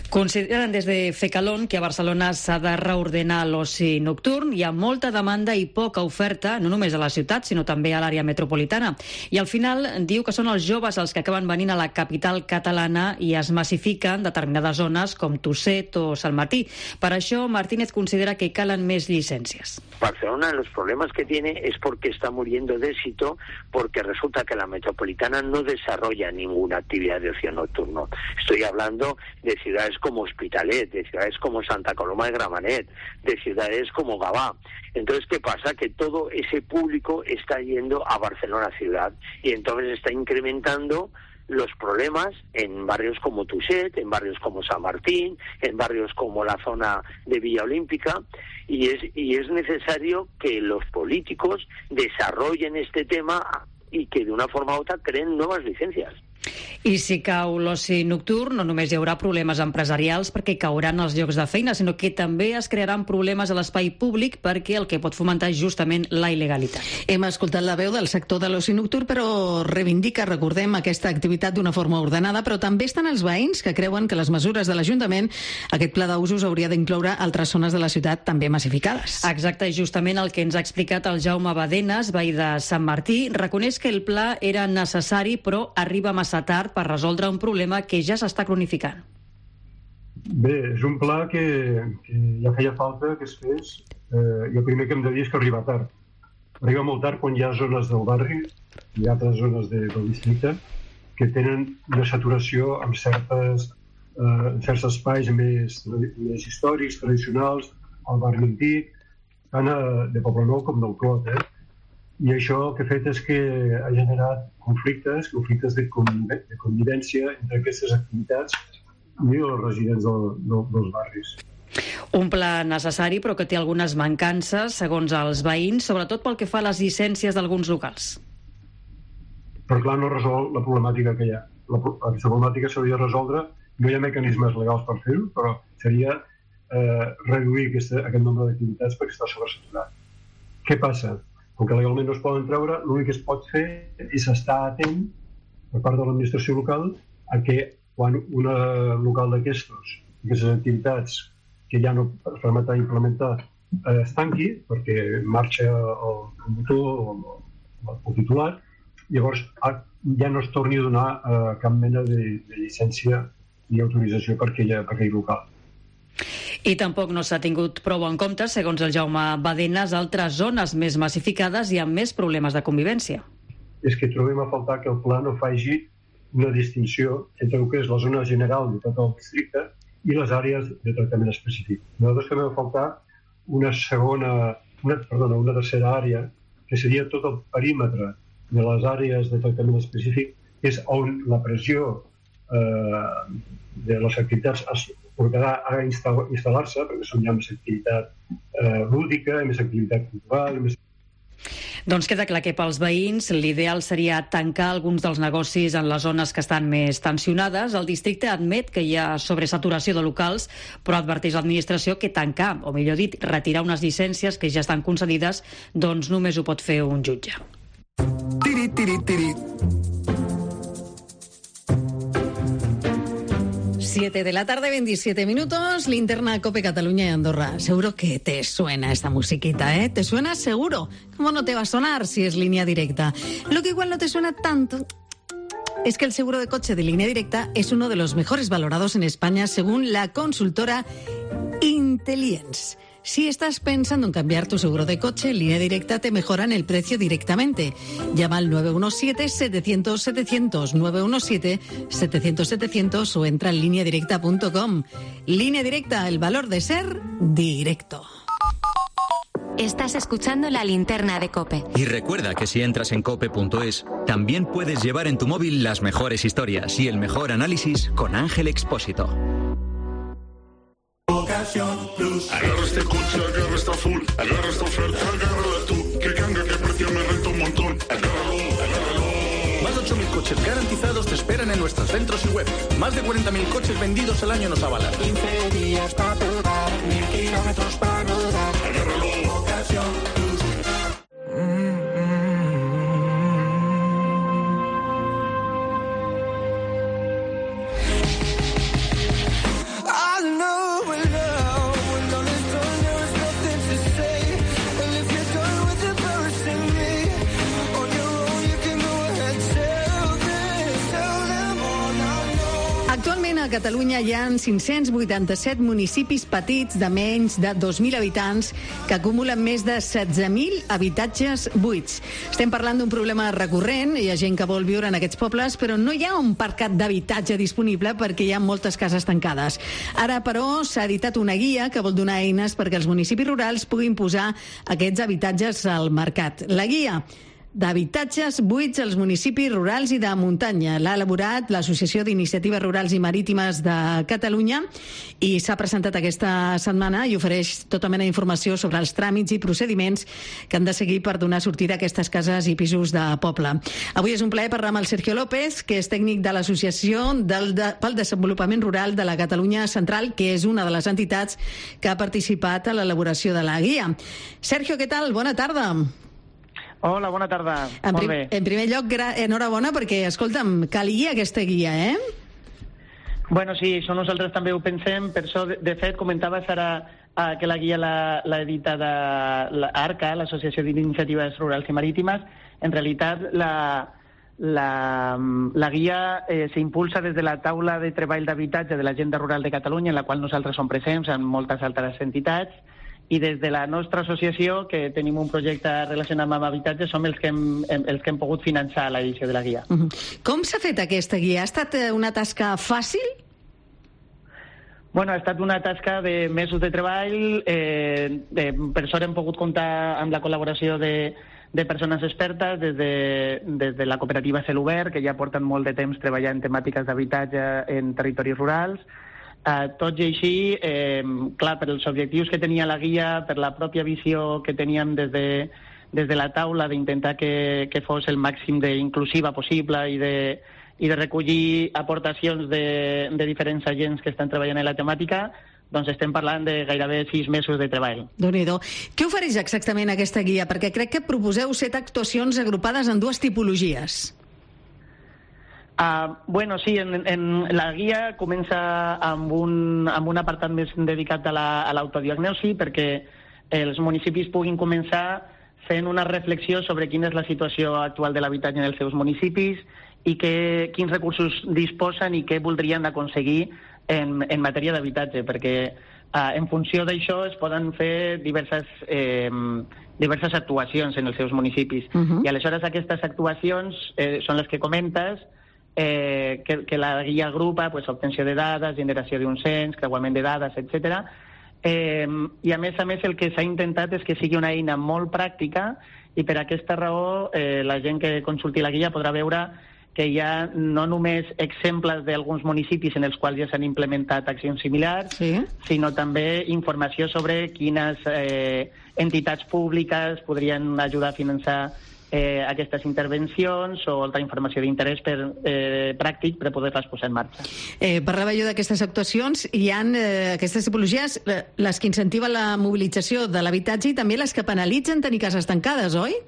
S20: Consideren des de Fecalón que a Barcelona s'ha de reordenar l'oci nocturn. Hi ha molta demanda i poca oferta, no només a la ciutat, sinó també a l'àrea metropolitana. I al final diu que són els joves els que acaben venint a la capital catalana i es massifiquen determinades zones com Tuset o Sant Martí. Per això, Martínez considera que calen més llicències.
S21: Barcelona, los problemas que tiene es porque está muriendo de éxito, porque resulta que la metropolitana no desarrolla ninguna actividad de ocio nocturno. Estoy hablando de ciudades como Hospitalet, de ciudades como Santa Coloma de Gramenet, de ciudades como Gavà. Entonces, ¿qué pasa? Que todo ese público está yendo a Barcelona ciudad y entonces está incrementando los problemas en barrios como Tuset, en barrios como San Martín, en barrios como la zona de Villa Olímpica, y es, y es necesario que los políticos desarrollen este tema y que de una forma u otra creen nuevas licencias.
S20: I si cau l'oci nocturn, no només hi haurà problemes empresarials perquè cauran els llocs de feina, sinó que també es crearan problemes a l'espai públic perquè el que pot fomentar és justament la il·legalitat.
S1: Hem escoltat la veu del sector de l'oci nocturn, però reivindica, recordem, aquesta activitat d'una forma ordenada, però també estan els veïns que creuen que les mesures de l'Ajuntament, aquest pla d'usos hauria d'incloure altres zones de la ciutat també massificades.
S20: Exacte, i justament el que ens ha explicat el Jaume Badenes, veí de Sant Martí, reconeix que el pla era necessari, però arriba massa tard per resoldre un problema que ja s'està cronificant.
S4: Bé, és un pla que, que ja feia falta que es fes, eh, i el primer que hem de dir és que arriba tard. Arriba molt tard quan hi ha zones del barri i altres zones de, del districte que tenen una saturació amb certes, eh, certs espais més, més històrics, tradicionals, al barri antic, tant de Poblenou com del Clot, eh? I això el que ha fet és que ha generat conflictes, conflictes de convivència entre aquestes activitats i els residents del, del, dels barris.
S20: Un pla necessari, però que té algunes mancances, segons els veïns, sobretot pel que fa a les llicències d'alguns locals.
S4: Però clar, no resol la problemàtica que hi ha. La, aquesta problemàtica s'hauria de resoldre, no hi ha mecanismes legals per fer-ho, però seria eh, reduir aquesta, aquest nombre d'activitats perquè està sobresaturat. Què passa? Com que legalment no es poden treure, l'únic que es pot fer és estar atent per part de l'administració local a que quan un local d'aquestes, aquestes activitats que ja no es permetrà implementar, eh, es tanqui perquè marxa el, el motor o el, el titular, llavors ja no es torni a donar eh, cap mena de, de llicència ni autorització per aquell, per aquell local.
S20: I tampoc no s'ha tingut prou en compte, segons el Jaume Badenes, altres zones més massificades i amb més problemes de convivència.
S4: És que trobem a faltar que el pla no faci una distinció entre el que és la zona general de tot el districte i les àrees de tractament específic. Nosaltres trobem a faltar una segona, una, perdona, una tercera àrea, que seria tot el perímetre de les àrees de tractament específic, és on la pressió eh, de les activitats es portarà a instal·lar-se, perquè són ja més activitat eh, lúdica, més activitat cultural... Més...
S20: Doncs queda clar que pels veïns l'ideal seria tancar alguns dels negocis en les zones que estan més tensionades. El districte admet que hi ha sobresaturació de locals, però adverteix l'administració que tancar, o millor dit, retirar unes llicències que ja estan concedides, doncs només ho pot fer un jutge.
S22: Tiri, tiri, tiri.
S1: siete de la tarde, veintisiete minutos, linterna Cope Cataluña y Andorra. Seguro que te suena esta musiquita, ¿eh? ¿Te suena? Seguro. ¿Cómo no te va a sonar si es Línea Directa? Lo que igual no te suena tanto es que el seguro de coche de Línea Directa es uno de los mejores valorados en España según la consultora Intellience. Si estás pensando en cambiar tu seguro de coche, Línea Directa te mejoran el precio directamente. Llama al nueve uno siete, setecientos, setecientos, nueve uno siete, setecientos, setecientos o entra en línea directa punto com. Línea Directa, el valor de ser directo.
S2: Estás escuchando la linterna de COPE.
S18: Y recuerda que si entras en cope punto es, también puedes llevar en tu móvil las mejores historias y el mejor análisis con Ángel Expósito.
S23: Agarra este coche, agarra esta full, agarra esta oferta, agárrala tú, que canga, que precio me renta un montón, agárralo, agárralo.
S24: Más de ocho mil coches garantizados te esperan en nuestros centros y web. Más de cuarenta mil coches vendidos al año nos avalan.
S22: quince días para probar, mil kilómetros para rodar, agárralo, ocasión plus.
S1: Actualment a Catalunya hi ha cinc-cents vuitanta-set municipis petits de menys de dos mil habitants que acumulen més de setze mil habitatges buits. Estem parlant d'un problema recurrent, hi ha gent que vol viure en aquests pobles, però no hi ha un parcat d'habitatge disponible perquè hi ha moltes cases tancades. Ara, però, s'ha editat una guia que vol donar eines perquè els municipis rurals puguin posar aquests habitatges al mercat. La guia d'habitatges buits als municipis rurals i de muntanya. L'ha elaborat l'Associació d'Iniciatives Rurals i Marítimes de Catalunya i s'ha presentat aquesta setmana i ofereix tota mena d'informació sobre els tràmits i procediments que han de seguir per donar sortida a aquestes cases i pisos de poble. Avui és un plaer parlar amb el Sergio López, que és tècnic de l'Associació del de, pel Desenvolupament Rural de la Catalunya Central, que és una de les entitats que ha participat a l'elaboració de la guia. Sergio, què tal? Bona tarda.
S5: Hola, bona tarda.
S1: En,
S5: Molt
S1: prim,
S5: bé.
S1: en primer lloc, enhorabona perquè, escolta'm, calia aquesta guia, eh?
S5: Bueno, sí, això nosaltres també ho pensem. Per això, de, de fet, comentaves ara uh, que la guia l'ha editada l'ARCA, l'Associació d'Iniciatives Rurals i Marítimes. En realitat, la, la, la guia eh, s'impulsa des de la taula de treball d'habitatge de l'Agenda Rural de Catalunya, en la qual nosaltres som presents amb moltes altres entitats, i des de la nostra associació, que tenim un projecte relacionat amb habitatge, som els que hem, els que hem pogut finançar l'edició de la guia.
S1: Uh-huh. Com s'ha fet aquesta guia? Ha estat una tasca fàcil?
S5: Bueno, ha estat una tasca de mesos de treball. Eh, de, per sort hem pogut comptar amb la col·laboració de, de persones expertes des de, des de la cooperativa Celobert, que ja porten molt de temps treballant en temàtiques d'habitatge en territoris rurals. Uh, tot i així, eh, clar, per els objectius que tenia la guia, per la pròpia visió que teníem des de, des de la taula d'intentar que, que fos el màxim d'inclusiva possible i de, i de recollir aportacions de, de diferents agents que estan treballant en la temàtica, doncs estem parlant de gairebé sis mesos de treball.
S1: Déu-n'hi-do. Què ofereix exactament aquesta guia? Perquè crec que proposeu set actuacions agrupades en dues tipologies.
S5: Uh, bueno, sí, en, en la guia comença amb un, amb un apartat més dedicat a l'autodiagnosi, la, perquè els municipis puguin començar fent una reflexió sobre quina és la situació actual de l'habitatge en els seus municipis i que, quins recursos disposen i què voldrien aconseguir en, en matèria d'habitatge, perquè uh, en funció d'això es poden fer diverses, eh, diverses actuacions en els seus municipis. Uh-huh. I aleshores aquestes actuacions eh, són les que comentes, Eh, que, que la guia agrupa pues, obtenció de dades, generació d'un cens, creuament de dades, etcètera. Eh, I a més a més el que s'ha intentat és que sigui una eina molt pràctica i per aquesta raó eh, la gent que consulti la guia podrà veure que hi ha no només exemples d'alguns municipis en els quals ja s'han implementat accions similars, sí, sinó també informació sobre quines eh, entitats públiques podrien ajudar a finançar Eh, aquestes intervencions o altra informació d'interès per, eh, pràctic per poder-les posar en marxa.
S1: Eh, parlava jo d'aquestes actuacions. Hi ha eh, aquestes tipologies, eh, les que incentiven la mobilització de l'habitatge i també les que penalitzen tenir cases tancades, oi?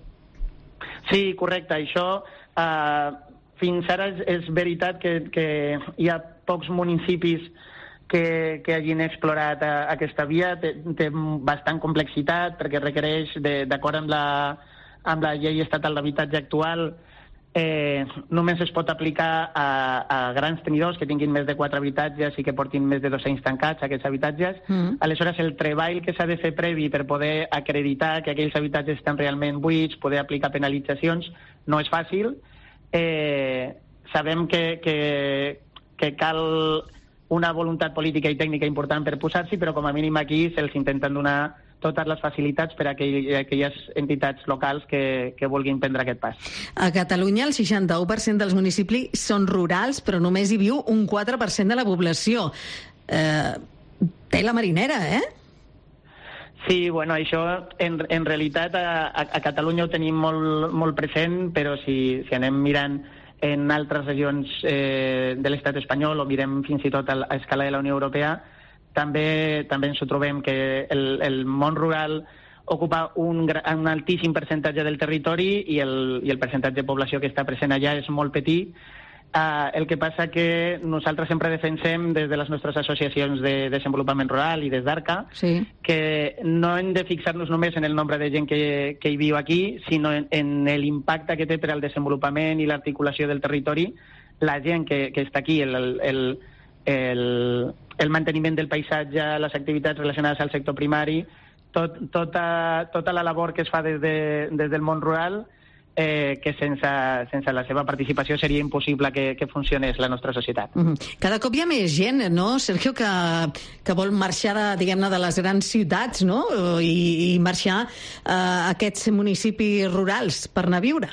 S5: Sí, correcte. Això eh, fins ara és, és veritat que, que hi ha pocs municipis que, que hagin explorat eh, aquesta via. Té, té bastant complexitat perquè requereix, d'acord amb la amb la llei estatal d'habitatge actual, eh, només es pot aplicar a, a grans tenidors que tinguin més de quatre habitatges i que portin més de dos anys tancats aquests habitatges. Mm. Aleshores, el treball que s'ha de fer previ per poder acreditar que aquells habitatges estan realment buits, poder aplicar penalitzacions, no és fàcil. Eh, sabem que, que, que cal una voluntat política i tècnica important per posar-s'hi, però com a mínim aquí se'ls intenten donar totes les facilitats per a aquelles entitats locals que, que vulguin prendre aquest pas.
S1: A Catalunya el seixanta-u per cent dels municipis són rurals, però només hi viu un quatre per cent de la població. Eh, té la marinera, eh?
S5: Sí, bueno, això en, en realitat a, a Catalunya ho tenim molt, molt present, però si, si anem mirant en altres regions eh, de l'estat espanyol o mirem fins i tot a, a escala de la Unió Europea, també també ens ho trobem que el, el món rural ocupa un, un altíssim percentatge del territori i el, i el percentatge de població que està present allà és molt petit. Uh, el que passa que nosaltres sempre defensem des de les nostres associacions de desenvolupament rural i des d'ARCA, sí, que no hem de fixar-nos només en el nombre de gent que, que hi viu aquí, sinó en, en l'impacte que té per al desenvolupament i l'articulació del territori la gent que, que està aquí, el, el, el, el manteniment del paisatge, les activitats relacionades al sector primari, tot, tota, tota la labor que es fa des, de, des del món rural, eh, que sense, sense la seva participació seria impossible que, que funcionés la nostra societat.
S1: Mm-hmm. Cada cop hi ha més gent, no, Sergio, que, que vol marxar de, diguem-ne, de les grans ciutats, no?, i, i marxar a aquests municipis rurals per anar a viure.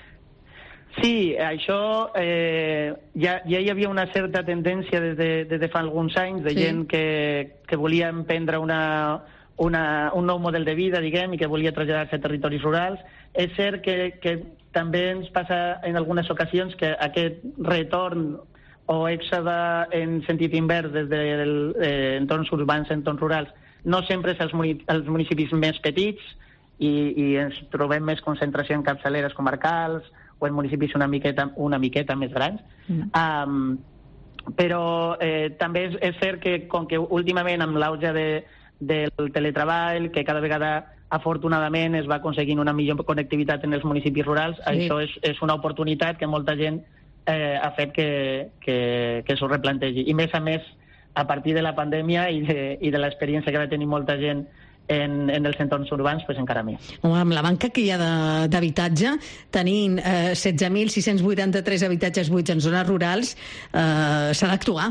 S5: Sí, això eh, ja, ja hi havia una certa tendència des de, des de fa alguns anys de sí. gent que, que volia emprendre una, una, un nou model de vida, diguem, i que volia traslladar-se a territoris rurals. És cert que, que també ens passa en algunes ocasions que aquest retorn o èxode en sentit invers des dels de eh, entorns urbans a entorns rurals no sempre és als, als municipis més petits i, i ens trobem més concentració en capçaleres comarcals o en municipis una miqueta, una miqueta més grans. Mm. Um, però eh, també és, és cert que com que últimament amb l'auge de, del teletreball, que cada vegada afortunadament es va aconseguint una millor connectivitat en els municipis rurals, sí. això és, és una oportunitat que molta gent eh, ha fet que, que, que s'ho replantegi. I més a més, a partir de la pandèmia i de, i de l'experiència que va tenir molta gent en, en els entorns urbans, pues encara més.
S1: Home, amb la manca que hi ha d'habitatge, tenint eh, setze mil sis-cents vuitanta-tres habitatges buits en zones rurals, eh, s'ha d'actuar.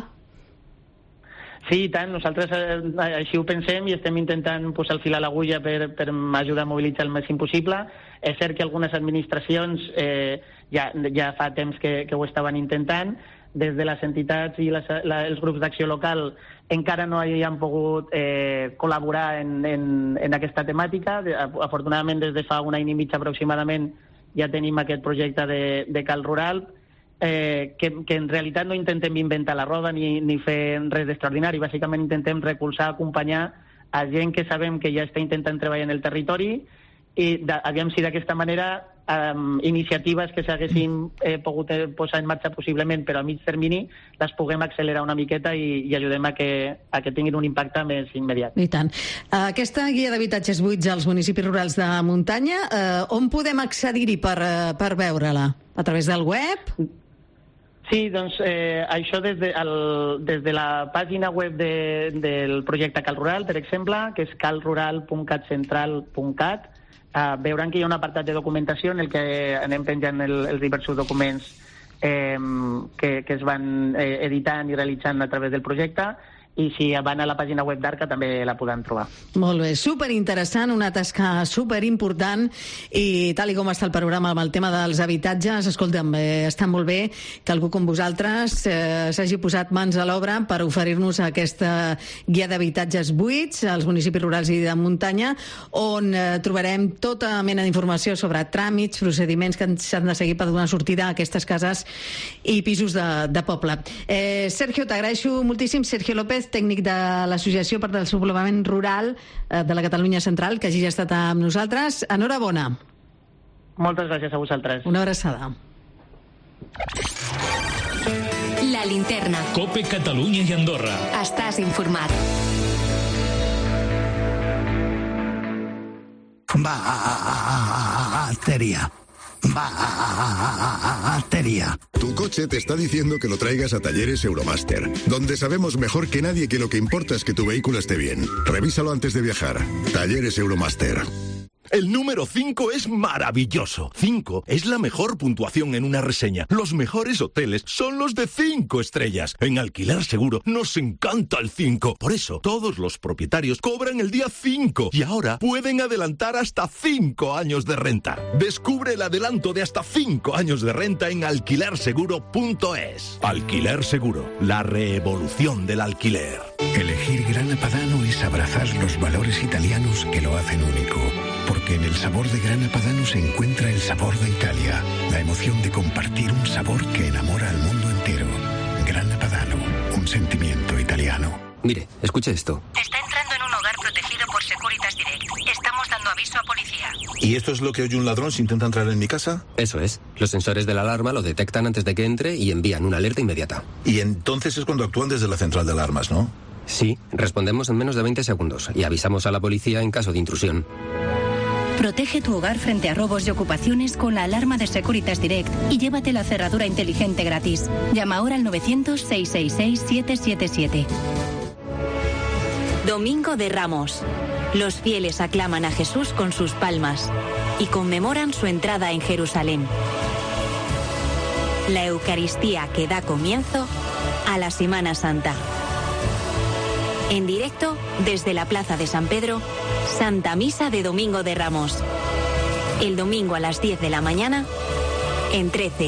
S5: Sí, i tant. Nosaltres eh, així ho pensem i estem intentant posar el fil a l'agulla per, per ajudar a mobilitzar el màxim possible. És cert que algunes administracions eh, ja, ja fa temps que, que ho estaven intentant. Des de les entitats i les, la, els grups d'acció local encara no hi han pogut eh, col·laborar en, en, en aquesta temàtica. Afortunadament, des de fa un any i mig aproximadament ja tenim aquest projecte de, de Cal Rural, Eh, que, que en realitat no intentem inventar la roda ni, ni fer res d'extraordinari. Bàsicament intentem recolzar, acompanyar a gent que sabem que ja està intentant treballar en el territori i de, aviam si d'aquesta manera eh, iniciatives que s'haguessin eh, pogut posar en marxa possiblement però a mig termini les puguem accelerar una miqueta i, i ajudem a que, a que tinguin un impacte més immediat.
S1: I tant. Aquesta guia d'habitatges buits als municipis rurals de muntanya, eh, on podem accedir-hi per, per veure-la? A través del web?
S5: Sí, doncs eh, això des de, el, des de la pàgina web de, del projecte Cal Rural, per exemple, que és calrural punt catcentral punt cat, eh, veuran que hi ha un apartat de documentació en el que anem penjant el, els diversos documents eh, que, que es van eh, editant i realitzant a través del projecte, i si van a la pàgina web d'Arca també la podran trobar.
S1: Molt bé, superinteressant, una tasca superimportant, i tal i com està el programa amb el tema dels habitatges, escolta'm, eh, està molt bé que algú com vosaltres eh, s'hagi posat mans a l'obra per oferir-nos aquesta guia d'habitatges buits als municipis rurals i de muntanya, on eh, trobarem tota mena d'informació sobre tràmits, procediments que s'han de seguir per donar sortida a aquestes cases i pisos de, de poble. Eh, Sergio, t'agraeixo moltíssim. Sergio López, tècnic de l'Associació per al Desenvolupament Rural de la Catalunya Central, que hagi estat amb nosaltres. Enhorabona.
S5: Moltes gràcies a vosaltres.
S1: Una abraçada.
S2: La linterna.
S3: Cope Catalunya i Andorra.
S2: Estàs informat.
S6: Batería. Batería.
S7: Tu coche te está diciendo que lo traigas a Talleres Euromaster, donde sabemos mejor que nadie que lo que importa es que tu vehículo esté bien. Revísalo antes de viajar. Talleres Euromaster.
S8: El número cinco es maravilloso. cinco es la mejor puntuación en una reseña. Los mejores hoteles son los de cinco estrellas. En Alquiler Seguro nos encanta el cinco. Por eso, todos los propietarios cobran el día cinco y ahora pueden adelantar hasta cinco años de renta. Descubre el adelanto de hasta cinco años de renta en alquiler seguro punto es. Alquiler Seguro, la revolución del alquiler.
S6: Elegir Grana Padano es abrazar los valores italianos que lo hacen único. Porque en el sabor de Grana Padano se encuentra el sabor de Italia, la emoción de compartir un sabor que enamora al mundo entero. Grana Padano, un sentimiento italiano.
S9: Mire, escuche esto.
S25: Está entrando en un hogar protegido por Securitas Direct. Estamos dando aviso a policía.
S24: ¿Y esto es lo que oye un ladrón si intenta entrar en mi casa?
S9: Eso es. Los sensores de la alarma lo detectan antes de que entre y envían una alerta inmediata.
S24: Y entonces es cuando actúan desde la central de alarmas, ¿no?
S9: Sí, respondemos en menos de veinte segundos y avisamos a la policía en caso de intrusión.
S10: Protege tu hogar frente a robos y ocupaciones con la alarma de Securitas Direct y llévate la cerradura inteligente gratis. Llama ahora al novecientos, seiscientos sesenta y seis, siete siete siete.
S2: Domingo de Ramos. Los fieles aclaman a Jesús con sus palmas y conmemoran su entrada en Jerusalén. La Eucaristía que da comienzo a la Semana Santa. En directo desde la Plaza de San Pedro, Santa Misa de Domingo de Ramos. El domingo a las diez de la mañana en trece.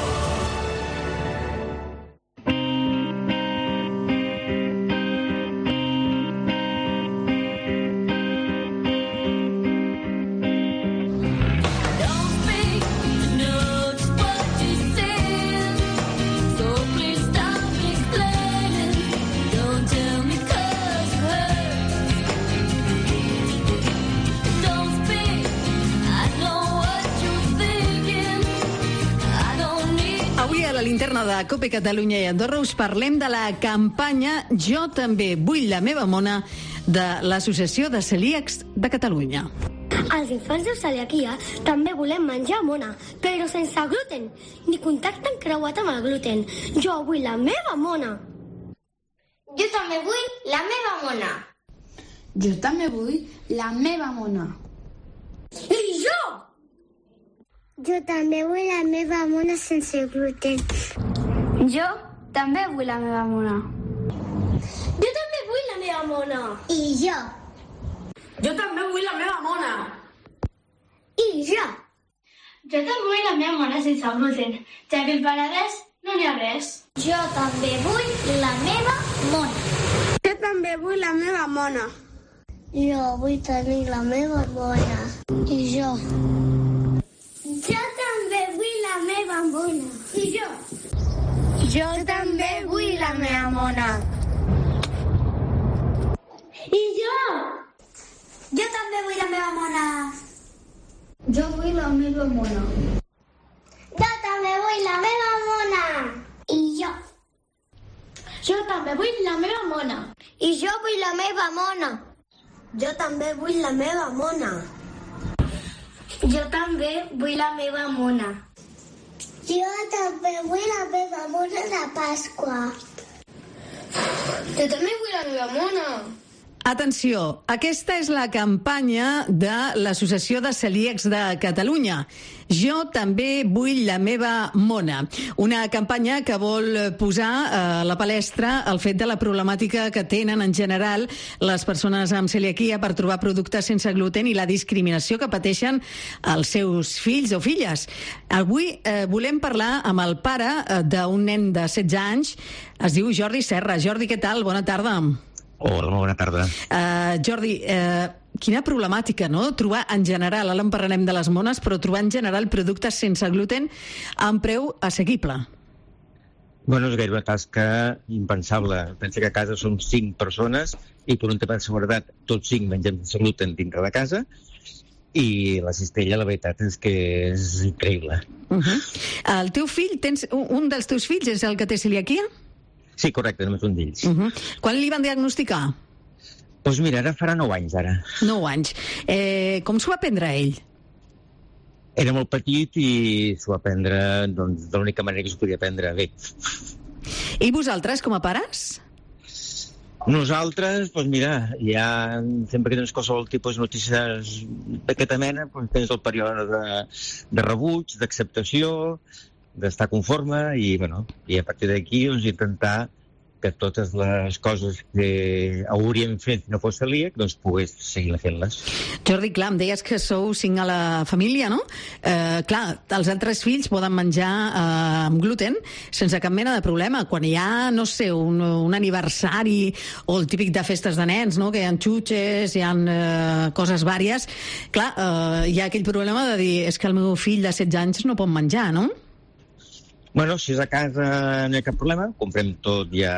S1: De COPE Catalunya i Andorra us parlem de la campanya Jo també vull la meva mona de l'Associació de Celíacs de Catalunya.
S11: Els infants de celiaquia també volem menjar mona, però sense gluten, ni contacte encreuat amb el gluten. Jo vull la meva mona.
S12: Jo també vull la meva mona.
S13: Jo també vull la meva mona.
S11: I jo!
S15: Jo també vull la meva mona sense gluten.
S13: Jo també vull la meva mona.
S11: Jo també vull la meva mona.
S15: I jo.
S13: Jo també vull la meva mona.
S11: I jo.
S13: Jo també vull la meva mona sense gluten, ja que al paradès no n'hi ha res.
S11: Jo també vull la meva mona.
S13: Jo també vull la meva mona.
S15: Jo vull tenir la meva mona. I jo.
S11: Jo també vull la meva mona. I jo.
S15: Jo també vull la meva mona.
S11: I jo.
S12: Jo també vull la meva mona.
S13: Jo vull la meva mona.
S11: Jo també vull la meva mona. I jo.
S13: Jo també vull la meva mona.
S11: I jo vull la meva mona.
S15: Jo també vull la meva mona.
S13: Jo també vull la meva mona.
S15: Jo també vull la meva mona de Pasqua.
S13: Jo també vull la meva mona.
S1: Atenció, aquesta és la campanya de l'Associació de Celíacs de Catalunya. Jo també vull la meva mona. Una campanya que vol posar a la palestra el fet de la problemàtica que tenen en general les persones amb celiaquia per trobar productes sense gluten i la discriminació que pateixen els seus fills o filles. Avui eh, volem parlar amb el pare eh, d'un nen de setze anys, es diu Jordi Serra. Jordi, què tal? Bona tarda.
S26: Hola, bona tarda.
S1: Uh, Jordi, uh, quina problemàtica, no? Trobar en general, ara en parlarem de les mones, però trobar en general productes sense gluten amb preu assequible.
S26: Bueno, és gairebé una tasca impensable. Pensa que a casa som cinc persones i per un tema de seguretat tots cinc mengem sense gluten dintre de casa i la cistella, la veritat, és que és increïble.
S1: Uh-huh. El teu fill, tens, un dels teus fills és el que té celiaquia?
S26: Sí, correcte, només un d'ells.
S1: Uh-huh. Quan li van diagnosticar?
S26: Doncs pues mira, ara farà nou anys, ara.
S1: Nou anys. Eh, com s'ho va prendre ell?
S26: Era molt petit i s'ho va prendre doncs, de l'única manera que s'ho podia prendre bé.
S1: I vosaltres, com a pares?
S26: Nosaltres, doncs mira, ja sempre que tens qualsevol tipus de notícies d'aquesta mena, doncs tens el període de, de rebuig, d'acceptació, d'estar conforme i, bueno, i a partir d'aquí doncs, intentar que totes les coses que hauríem fet si no fos celíac, doncs pogués seguir fent-les.
S1: Jordi, clar, em deies que sou cinc a la família, no? Eh, clar, els altres fills poden menjar eh, amb gluten sense cap mena de problema. Quan hi ha, no sé, un, un aniversari o el típic de festes de nens, no?, que hi ha xutxes, hi ha eh, coses vàries, clar, eh, hi ha aquell problema de dir és que el meu fill de setze anys no pot menjar, no?
S26: Bueno, si és a casa no hi ha cap problema, comprem tot ja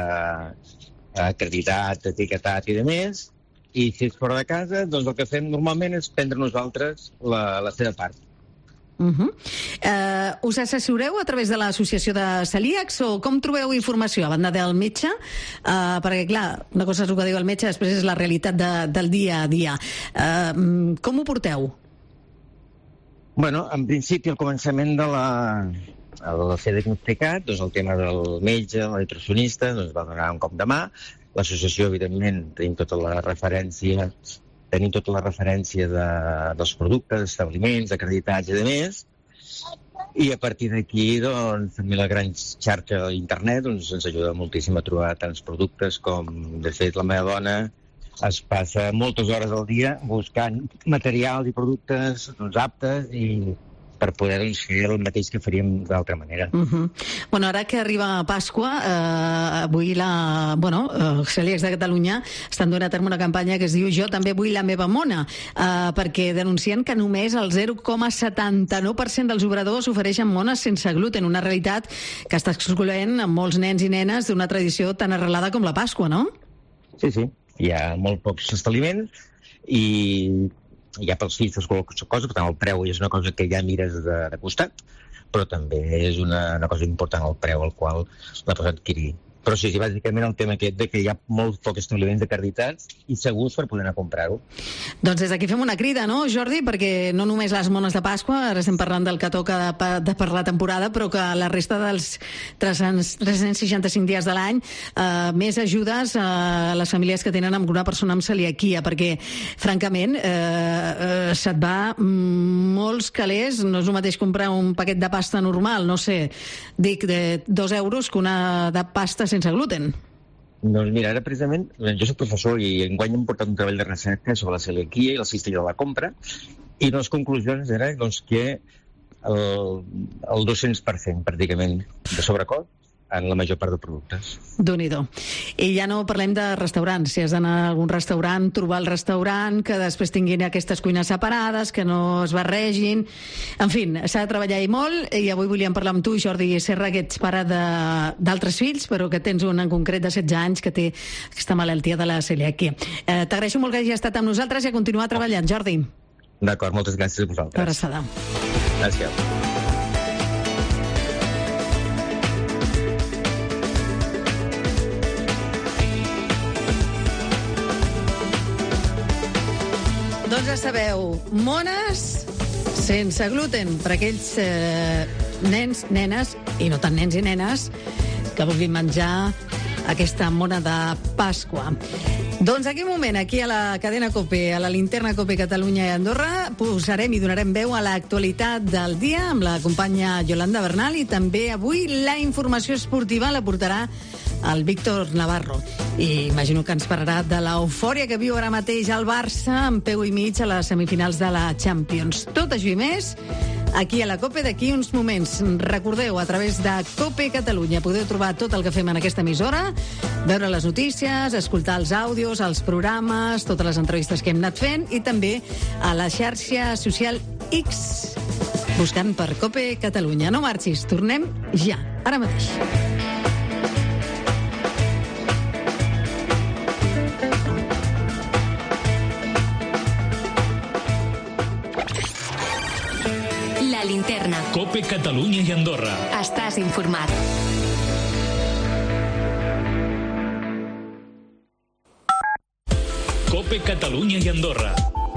S26: acreditat, etiquetat i demés, i si és fora de casa, doncs el que fem normalment és prendre nosaltres la, la seva part.
S1: Uh-huh. eh, us assessoreu a través de l'associació de celíacs o com trobeu informació a banda del metge? Eh, perquè clar, una cosa és el que diu el metge, després és la realitat de, del dia a dia. Eh, com ho porteu?
S26: Bueno, en principi, al començament de la... al ser diagnosticat, doncs el tema del metge, el nutricionista, doncs va donar un cop de mà. L'associació, evidentment, tenim tota la referència, tenim tota la referència de, dels productes, establiments, acreditats i de més. I a partir d'aquí, doncs, també la gran xarxa d'internet doncs, ens ajuda moltíssim a trobar tants productes com, de fet, la meva dona es passa moltes hores al dia buscant materials i productes doncs, aptes i per poder doncs, fer el mateix que faríem d'altra manera.
S1: Uh-huh. Bueno, ara que arriba Pasqua, eh, avui la... Bueno, eh, Celíacs de Catalunya estan donant a terme una campanya que es diu Jo també vull la meva mona, eh, perquè denuncien que només el zero coma setanta-nou per cent dels obradors ofereixen mones sense gluten, una realitat que està excloent molts nens i nenes d'una tradició tan arrelada com la Pasqua, no?
S26: Sí, sí. Hi ha molt pocs establiments i hi ha pels fills qualsevol cosa, per tant el preu és una cosa que ja mires de, de costat, però també és una, una cosa important el preu al qual la pots adquirir. Però sí, sí, bàsicament el tema aquest de que hi ha molts pocs establiments acreditats i segurs per poder anar a comprar-ho.
S1: Doncs des d'aquí fem una crida, no, Jordi? Perquè no només les mones de Pasqua, ara estem parlant del que toca de, de per la temporada, però que la resta dels tres-cents seixanta-cinc dies de l'any eh, més ajudes a les famílies que tenen alguna persona amb celiaquia, perquè, francament, eh, eh, se't va molts calés, no és el mateix comprar un paquet de pasta normal, no sé, dic, de dos euros que una de pasta sense gluten.
S26: Doncs mira, ara precisament, jo soc professor i enguany hem portat un treball de recerca sobre la celiaquia i la cistella de la compra, i les conclusions eren doncs, que el, el dos-cents per cent pràcticament de sobrecost en la major part de productes.
S1: Déu-n'hi-do. I ja no parlem de restaurants. Si has d'anar a algun restaurant, trobar el restaurant, que després tinguin aquestes cuines separades, que no es barregin... En fi, s'ha de treballar i molt, i avui volíem parlar amb tu, Jordi Serra, que ets pare d'altres fills, però que tens un en concret de setze anys que té aquesta malaltia de la celiaquia. Eh, T'agraeixo molt que hagi estat amb nosaltres i a continuar treballant, Jordi.
S26: D'acord, moltes gràcies a vosaltres.
S1: Abraçada.
S26: Gràcies.
S1: Doncs ja sabeu, mones sense gluten per aquells eh, nens, nenes, i no tant nens i nenes, que vulguin menjar aquesta mona de Pasqua. Doncs aquí un moment, aquí a la cadena COPE, a la linterna COPE Catalunya i Andorra, posarem i donarem veu a l'actualitat del dia amb la companya Yolanda Bernal, i també avui la informació esportiva la portarà el Víctor Navarro. I imagino que ens parlarà de l'eufòria que viu ara mateix el Barça amb peu i mig a les semifinals de la Champions. Tot això i més aquí a la COPE d'aquí uns moments. Recordeu, a través de COPE Catalunya podeu trobar tot el que fem en aquesta emissora, veure les notícies, escoltar els àudios, els programes, totes les entrevistes que hem anat fent, i també a la xarxa social X, buscant per COPE Catalunya. No marxis, tornem ja, ara mateix.
S2: La linterna.
S3: COPE Catalunya i Andorra.
S2: Estàs informat.
S3: COPE Catalunya y Andorra.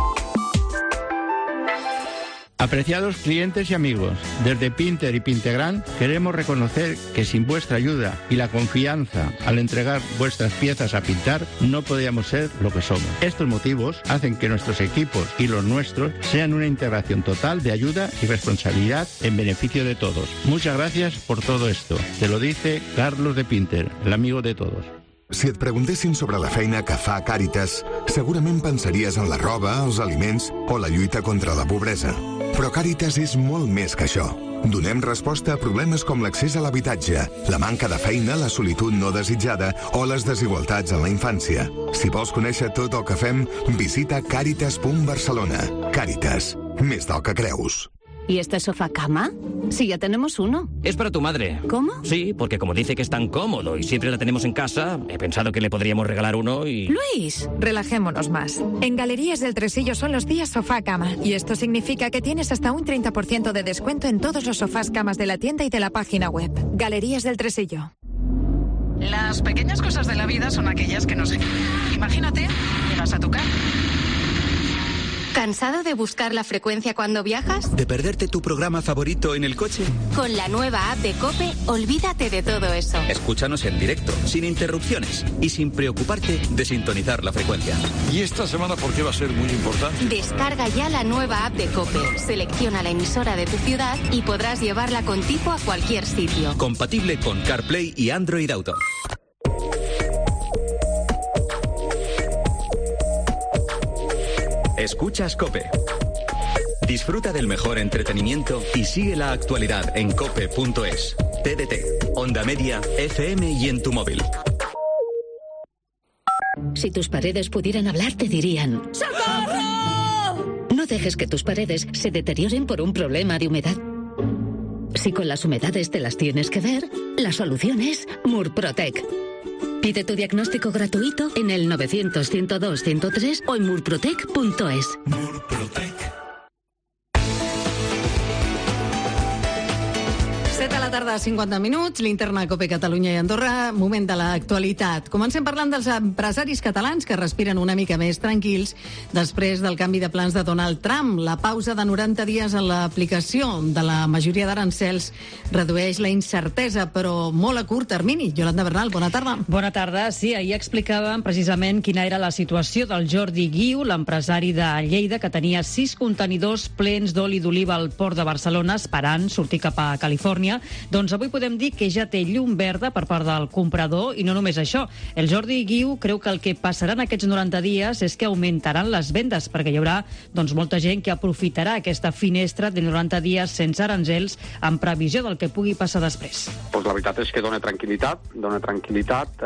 S4: Apreciados clientes y amigos, desde Pinter y Pintegran queremos reconocer que sin vuestra ayuda y la confianza al entregar vuestras piezas a pintar no podíamos ser lo que somos. Estos motivos hacen que nuestros equipos y los nuestros sean una integración total de ayuda y responsabilidad en beneficio de todos. Muchas gracias por todo esto. Te lo dice Carlos de Pinter, el amigo de todos.
S7: Si et preguntessin sobre la feina que fa Càritas, segurament pensaries en la roba, els aliments o la lluita contra la pobresa. Però Càritas és molt més que això. Donem resposta a problemes com l'accés a l'habitatge, la manca de feina, la solitud no desitjada o les desigualtats en la infància. Si vols conèixer tot el que fem, visita càritas punt barcelona. Càritas, més del que creus.
S14: ¿Y este sofá cama? Sí, ya tenemos uno.
S16: Es para tu madre.
S14: ¿Cómo?
S16: Sí, porque como dice que es tan cómodo y siempre la tenemos en casa, he pensado que le podríamos regalar uno y...
S14: Luis,
S17: relajémonos más. En Galerías del Tresillo son los días sofá cama, y esto significa que tienes hasta un treinta por ciento de descuento en todos los sofás camas de la tienda y de la página web. Galerías del Tresillo.
S19: Las pequeñas cosas de la vida son aquellas que nos... Imagínate, llegas a tu casa
S10: ¿Cansado de buscar la frecuencia cuando viajas?
S5: ¿De perderte tu programa favorito en el coche?
S10: Con la nueva app de COPE, olvídate de todo eso.
S5: Escúchanos en directo, sin interrupciones y sin preocuparte de sintonizar la frecuencia.
S18: ¿Y esta semana por qué va a ser muy importante?
S10: Descarga ya la nueva app de COPE, selecciona la emisora de tu ciudad y podrás llevarla contigo a cualquier sitio.
S5: Compatible con CarPlay y Android Auto. Escuchas COPE. Disfruta del mejor entretenimiento y sigue la actualidad en cope punto es. T D T, Onda Media, F M y en tu móvil.
S14: Si tus paredes pudieran hablar, te dirían: ¡socorro! No dejes que tus paredes se deterioren por un problema de humedad. Si con las humedades te las tienes que ver, la solución es Murprotec. Pide tu diagnóstico gratuito en el novecientos, ciento dos, ciento tres o en murprotec punto es.
S1: set de la tarda, cinquanta minuts, linterna COPE Catalunya i Andorra, moment de l'actualitat. Comencem parlant dels empresaris catalans que respiren una mica més tranquils després del canvi de plans de Donald Trump. La pausa de noranta dies en l'aplicació de la majoria d'arancels redueix la incertesa, però molt a curt termini. Yolanda Bernal, bona tarda.
S20: Bona tarda. Sí, ahir explicàvem precisament quina era la situació del Jordi Guiu, l'empresari de Lleida, que tenia sis contenidors plens d'oli d'oliva al port de Barcelona esperant sortir cap a Califòrnia. Doncs avui podem dir que ja té llum verda per part del comprador, i no només això. El Jordi Guiu creu que el que passarà en aquests noranta dies és que augmentaran les vendes, perquè hi haurà doncs, molta gent que aprofitarà aquesta finestra de noranta dies sense arancels en previsió del que pugui passar després.
S21: Pues la veritat és que dona tranquil·litat, dona tranquil·litat.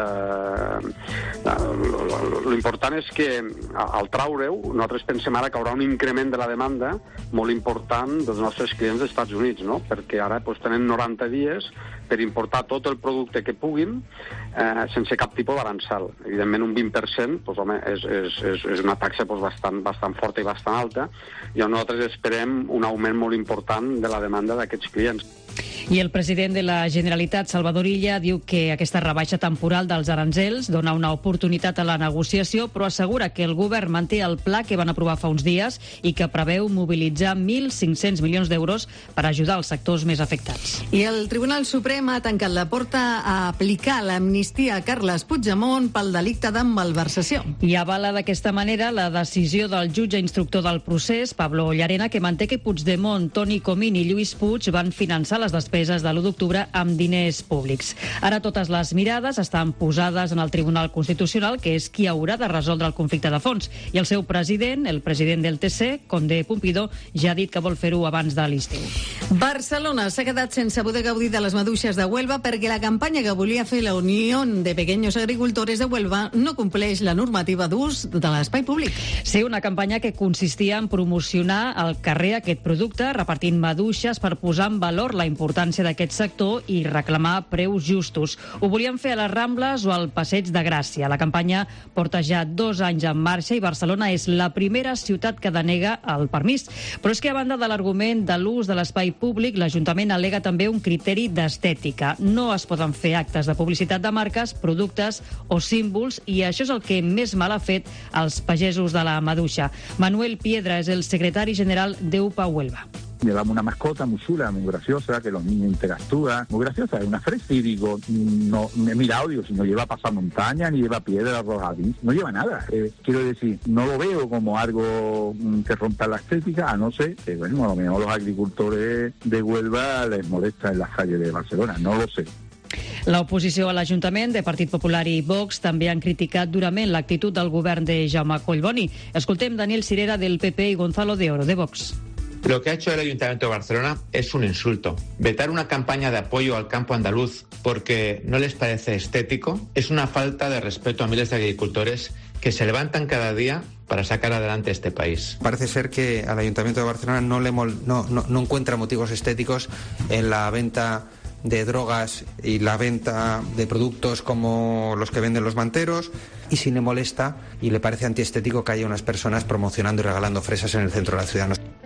S21: Eh, L'important és que al traure-ho, nosaltres pensem ara que hi haurà un increment de la demanda molt important dels nostres clients dels Estats Units, no? Perquè ara pues, tenen noranta dies per importar tot el producte que puguin eh, sense cap tipus d'arancel. Evidentment, un vint per cent pues, home, és, és, és, és una taxa pues, bastant, bastant forta i bastant alta, i nosaltres esperem un augment molt important de la demanda d'aquests clients.
S20: I el president de la Generalitat, Salvador Illa, diu que aquesta rebaixa temporal dels arancels dona una oportunitat a la negociació, però assegura que el govern manté el pla que van aprovar fa uns dies i que preveu mobilitzar mil cinc-cents milions d'euros per ajudar els sectors més afectats.
S1: I el Tribunal Suprem ha tancat la porta a aplicar l'amnistia a Carles Puigdemont pel delicte de malversació.
S20: I avala d'aquesta manera la decisió del jutge instructor del procés, Pablo Llarena, que manté que Puigdemont, Toni Comín i Lluís Puig van finançar les despeses de l'u d'octubre amb diners públics. Ara totes les mirades estan posades en el Tribunal Constitucional, que és qui haurà de resoldre el conflicte de fons. I el seu president, el president del T C, Condé Pompidou, ja ha dit que vol fer-ho abans de l'estiu.
S1: Barcelona s'ha quedat sense poder gaudir de les maduixes de Huelva perquè la campanya que volia fer la Unió de Pequeños Agricultores de Huelva no compleix la normativa d'ús de l'espai públic.
S20: Sí, una campanya que consistia en promocionar al carrer aquest producte, repartint maduixes per posar en valor la importància d'aquest sector i reclamar preus justos. Ho volien fer a les Rambles o al Passeig de Gràcia. La campanya porta ja dos anys en marxa i Barcelona és la primera ciutat que denega el permís. Però és que a banda de l'argument de l'ús de l'espai públic, l'Ajuntament al·lega també un criteri d'estètica. No es poden fer actes de publicitat de marques, productes o símbols, i això és el que més mal ha fet als pagesos de la maduixa. Manuel Piedra és el secretari general d'U P A Huelva.
S22: Llevamos una mascota muy chula, muy graciosa, que los niños interactúan, muy graciosa, es una fresa, y digo, no, me he mirado, digo, si no lleva pasamontaña, ni lleva piedra arrojadiza, no lleva nada. Eh, quiero decir, no lo veo como algo mm, que rompa la estética, a no ser que, bueno, a lo mejor los agricultores de Huelva les molesta en las calles de Barcelona, no lo sé.
S20: L'oposició a l'Ajuntament de Partit Popular i Vox també han criticat durament l'actitud del govern de Jaume Collboni. Escoltem Daniel Sirera del P P i Gonzalo de Oro de Vox.
S23: Lo que ha hecho el Ayuntamiento de Barcelona es un insulto. Vetar una campaña de apoyo al campo andaluz porque no les parece estético es una falta de respeto a miles de agricultores que se levantan cada día para sacar adelante este país.
S27: Parece ser que al Ayuntamiento de Barcelona no, le mol, no, no, no encuentra motivos estéticos en la venta de drogas y la venta de productos como los que venden los manteros, y si le molesta y le parece antiestético que haya unas personas promocionando y regalando fresas en el centro de la ciudad.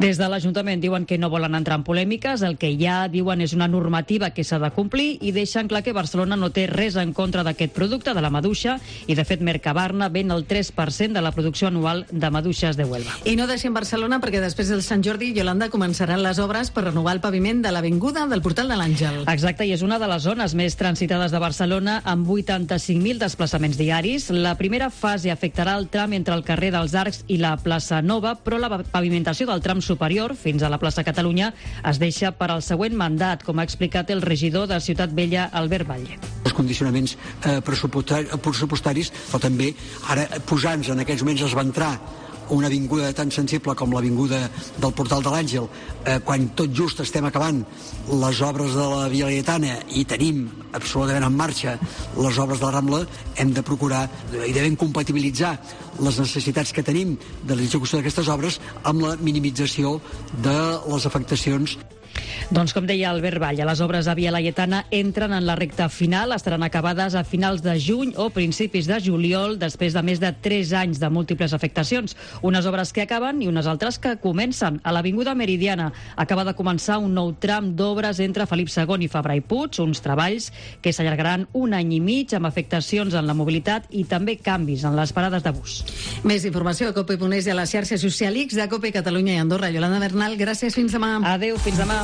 S20: Des de l'Ajuntament diuen que no volen entrar en polèmiques, el que ja diuen és una normativa que s'ha de complir i deixen clar que Barcelona no té res en contra d'aquest producte, de la maduixa, i de fet Mercabarna ven el tres per cent de la producció anual de maduixes de Huelva.
S1: I no deixem Barcelona perquè després del Sant Jordi, Yolanda, començaran les obres per renovar el paviment de l'avinguda del Portal de l'Àngel.
S20: Exacte, i és una de les zones més transitades de Barcelona amb vuitanta-cinc mil desplaçaments diaris. La primera fase afectarà el tram entre el carrer dels Arcs i la plaça Nova, però la pavimentació del tram superior, fins a la plaça Catalunya, es deixa per al següent mandat, com ha explicat el regidor de Ciutat Vella, Albert Batlle.
S6: Els condicionaments eh, pressupostaris, però també ara posant-nos en aquests moments es va entrar una avinguda tan sensible com l'avinguda del Portal de l'Àngel, eh, quan tot just estem acabant les obres de la Via Laietana i tenim absolutament en marxa les obres de la Rambla, hem de procurar i devem compatibilitzar les necessitats que tenim de l'execució d'aquestes obres amb la minimització de les afectacions.
S20: Doncs com deia Albert Batlle, les obres de Via Laietana entren en la recta final, estaran acabades a finals de juny o principis de juliol, després de més de tres anys de múltiples afectacions. Unes obres que acaben i unes altres que comencen. A l'Avinguda Meridiana acaba de començar un nou tram d'obres entre Felip segon i Fabra i Puig, uns treballs que s'allargaran un any i mig amb afectacions en la mobilitat i també canvis en les parades de bus.
S1: Més informació a cope punt es i a les xarxes socials de Cope Catalunya i Andorra. Yolanda Bernal, gràcies, fins demà.
S20: Adéu, fins demà.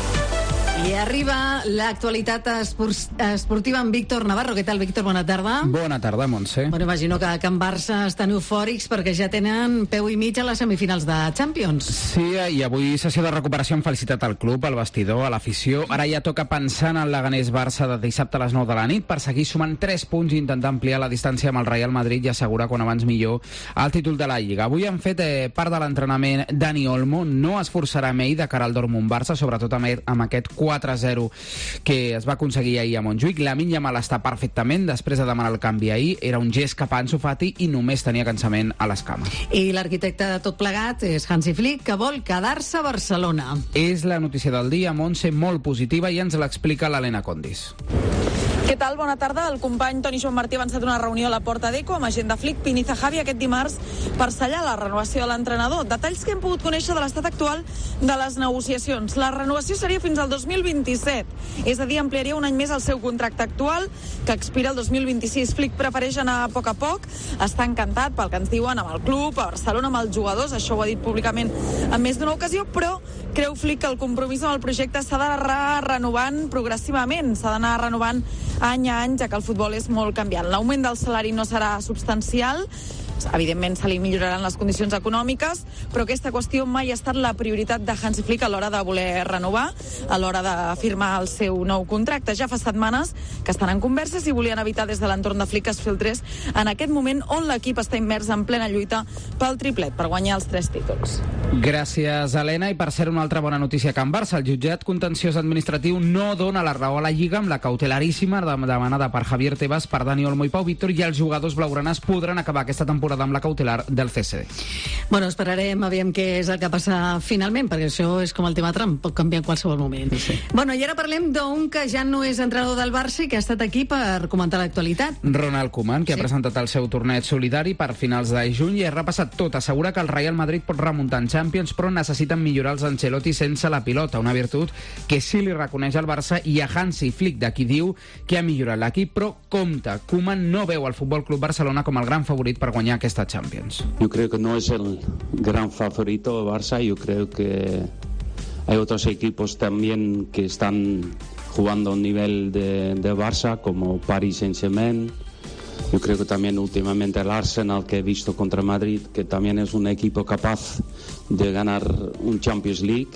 S1: I arriba l'actualitat espor esportiva amb Víctor Navarro. Què tal, Víctor? Bona tarda.
S8: Bona tarda, Montse.
S1: Bueno, imagino que a Can Barça estan eufòrics perquè ja tenen peu i mig a les semifinals de Champions.
S8: Sí, i avui sessió de recuperació han felicitat al club, al vestidor, a l'afició. Ara ja toca pensar en el Leganés Barça de dissabte a les nou de la nit per seguir sumant tres punts i intentar ampliar la distància amb el Real Madrid i assegurar quan abans millor el títol de la Lliga. Avui han fet eh, part de l'entrenament Dani Olmo. No es forçarà amb ell de cara al Dortmund Barça, sobretot amb, amb aquest quatre a zero que es va aconseguir ahir a Montjuïc. Lamine Yamal està perfectament després de demanar el canvi ahir. Era un gest cap a Ansu Fati i només tenia cansament a les cames.
S1: I l'arquitecte de tot plegat és Hansi Flick, que vol quedar-se a Barcelona.
S8: És la notícia del dia, Montse, molt positiva, i ens l'explica l'Helena Condis.
S9: Què tal? Bona tarda. El company Toni Joan Martí ha avançat una reunió a la Porta d'Eco amb agent de Flick, Pini Zahavi, aquest dimarts per sellar la renovació de l'entrenador. Detalls que hem pogut conèixer de l'estat actual de les negociacions. La renovació seria fins al dos mil vint-i-set, és a dir, ampliaria un any més el seu contracte actual, que expira el dos mil vint-i-sis. Flick prefereix anar a poc a poc, està encantat pel que ens diuen amb el club, a Barcelona, amb els jugadors, això ho ha dit públicament en més d'una ocasió, però creu Flick que el compromís amb el projecte s'ha d'anar renovant progressivament, s'ha d'anar renovant any a any, ja que el futbol és molt canviant. L'augment del salari no serà substancial, evidentment se li milloraran les condicions econòmiques, però aquesta qüestió mai ha estat la prioritat de Hansi Flick a l'hora de voler renovar, a l'hora de firmar el seu nou contracte. Ja fa setmanes que estan en converses i volien evitar des de l'entorn de Flick que es filtrés en aquest moment on l'equip està immers en plena lluita pel triplet, per guanyar els tres títols.
S8: Gràcies, Helena. I per ser una altra bona notícia a Can Barça, el jutjat contenciós administratiu no dona la raó a la Lliga amb la cautelaríssima demanada per Javier Tebas, per Dani Olmo i Pau Víctor, i els jugadors blaugranes podran acabar aquesta temporada amb la cautelar del C S D.
S1: Bueno, esperarem, aviam què és el que passa finalment, perquè això és com el tema Trump, pot canviar en qualsevol moment. Sí. Bueno, i ara parlem d'un que ja no és entrenador del Barça i que ha estat aquí per comentar l'actualitat.
S8: Ronald Koeman, que sí. ha presentat el seu torneig solidari per finals de juny i ha repassat tot. Assegura que el Real Madrid pot remuntar en Champions, però necessiten millorar els Ancelotti sense la pilota, una virtut que sí li reconeix al Barça i a Hansi Flick, de qui diu que ha millorat l'equip, però compta, Koeman no veu el Futbol Club Barcelona com el gran favorit per guanyar aquesta Champions.
S11: Yo creo que no es el gran favorito Barça, yo creo que hay otros equipos también que están jugando a un nivel de, de Barça, como Paris Saint-Germain. Yo creo que también últimamente el Arsenal, que he visto contra Madrid, que también es un equipo capaz de ganar un Champions League.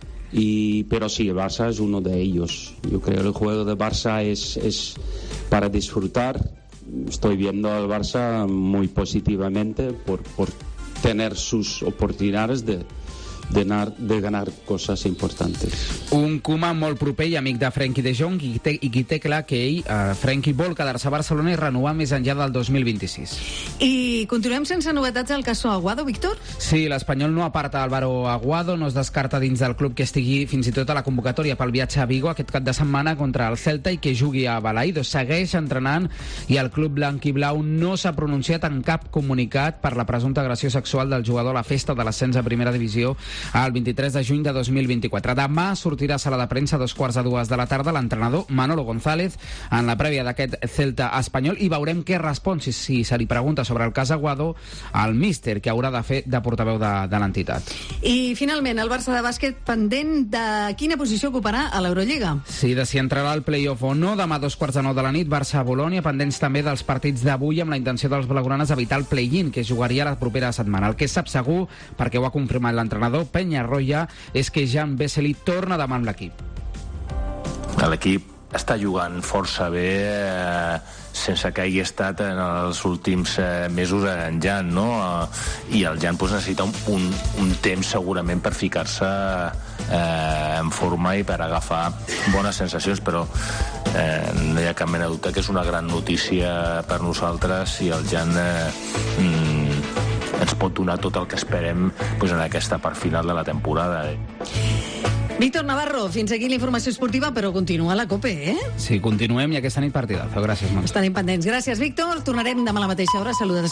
S11: Y, pero sí, el Barça es uno de ellos. Yo creo que el juego de Barça es, es para disfrutar. Estoy viendo al Barça muy positivamente por, por tener sus oportunidades de, de, anar, de ganar coses importantes.
S8: Un Koeman molt proper i amic de Frenkie de Jong i, té, i qui té clar que ell, eh, Frenkie, vol quedar-se a Barcelona i renovar més enllà del dos mil vint-i-sis.
S1: I continuem sense novetats al cas Aguado, Víctor?
S8: Sí, l'Espanyol no aparta Álvaro Aguado, no es descarta dins del club que estigui fins i tot a la convocatòria pel viatge a Vigo aquest cap de setmana contra el Celta i que jugui a Balaidos. Segueix entrenant i el club blanc i blau no s'ha pronunciat en cap comunicat per la presumpta agressió sexual del jugador a la festa de l'ascens a primera divisió el vint-i-tres de juny de dos mil vint-i-quatre. Demà sortirà a sala de premsa a dos quarts de dues de la tarda l'entrenador Manolo González en la prèvia d'aquest Celta espanyol i veurem què respon, si, si se li pregunta sobre el cas Aguado, al míster, que haurà de fer de portaveu de, de l'entitat.
S1: I finalment, el Barça de bàsquet pendent de quina posició ocuparà a l'Eurolliga.
S8: Sí, de si entrarà al play-off o no. Demà a dos quarts de nou de la nit, Barça-Bolònia, pendents també dels partits d'avui amb la intenció dels blaugranes d'evitar el play-in, que es jugaria la propera setmana. El que sap segur, perquè ho ha confirmat l'entrenador Peñarroya, és que Jan Vesely torna demà amb l'equip.
S2: L'equip està jugant força bé eh, sense que hagi estat en els últims eh, mesos en Jan, no? Eh, I el Jan pues, necessita un, un, un temps segurament per ficar-se eh, en forma i per agafar bones sensacions, però eh, no hi ha cap mena de dubte que és una gran notícia per nosaltres i el Jan eh, mm, ens pot donar tot el que esperem pues, en aquesta part final de la temporada.
S1: Víctor Navarro, fins aquí la informació esportiva, però continua la COPE, eh?
S8: Sí, continuem i aquesta nit partidazo. Gràcies, Montse.
S1: Estarem pendents. Gràcies, Víctor. Tornarem demà a la mateixa hora. Salutacions.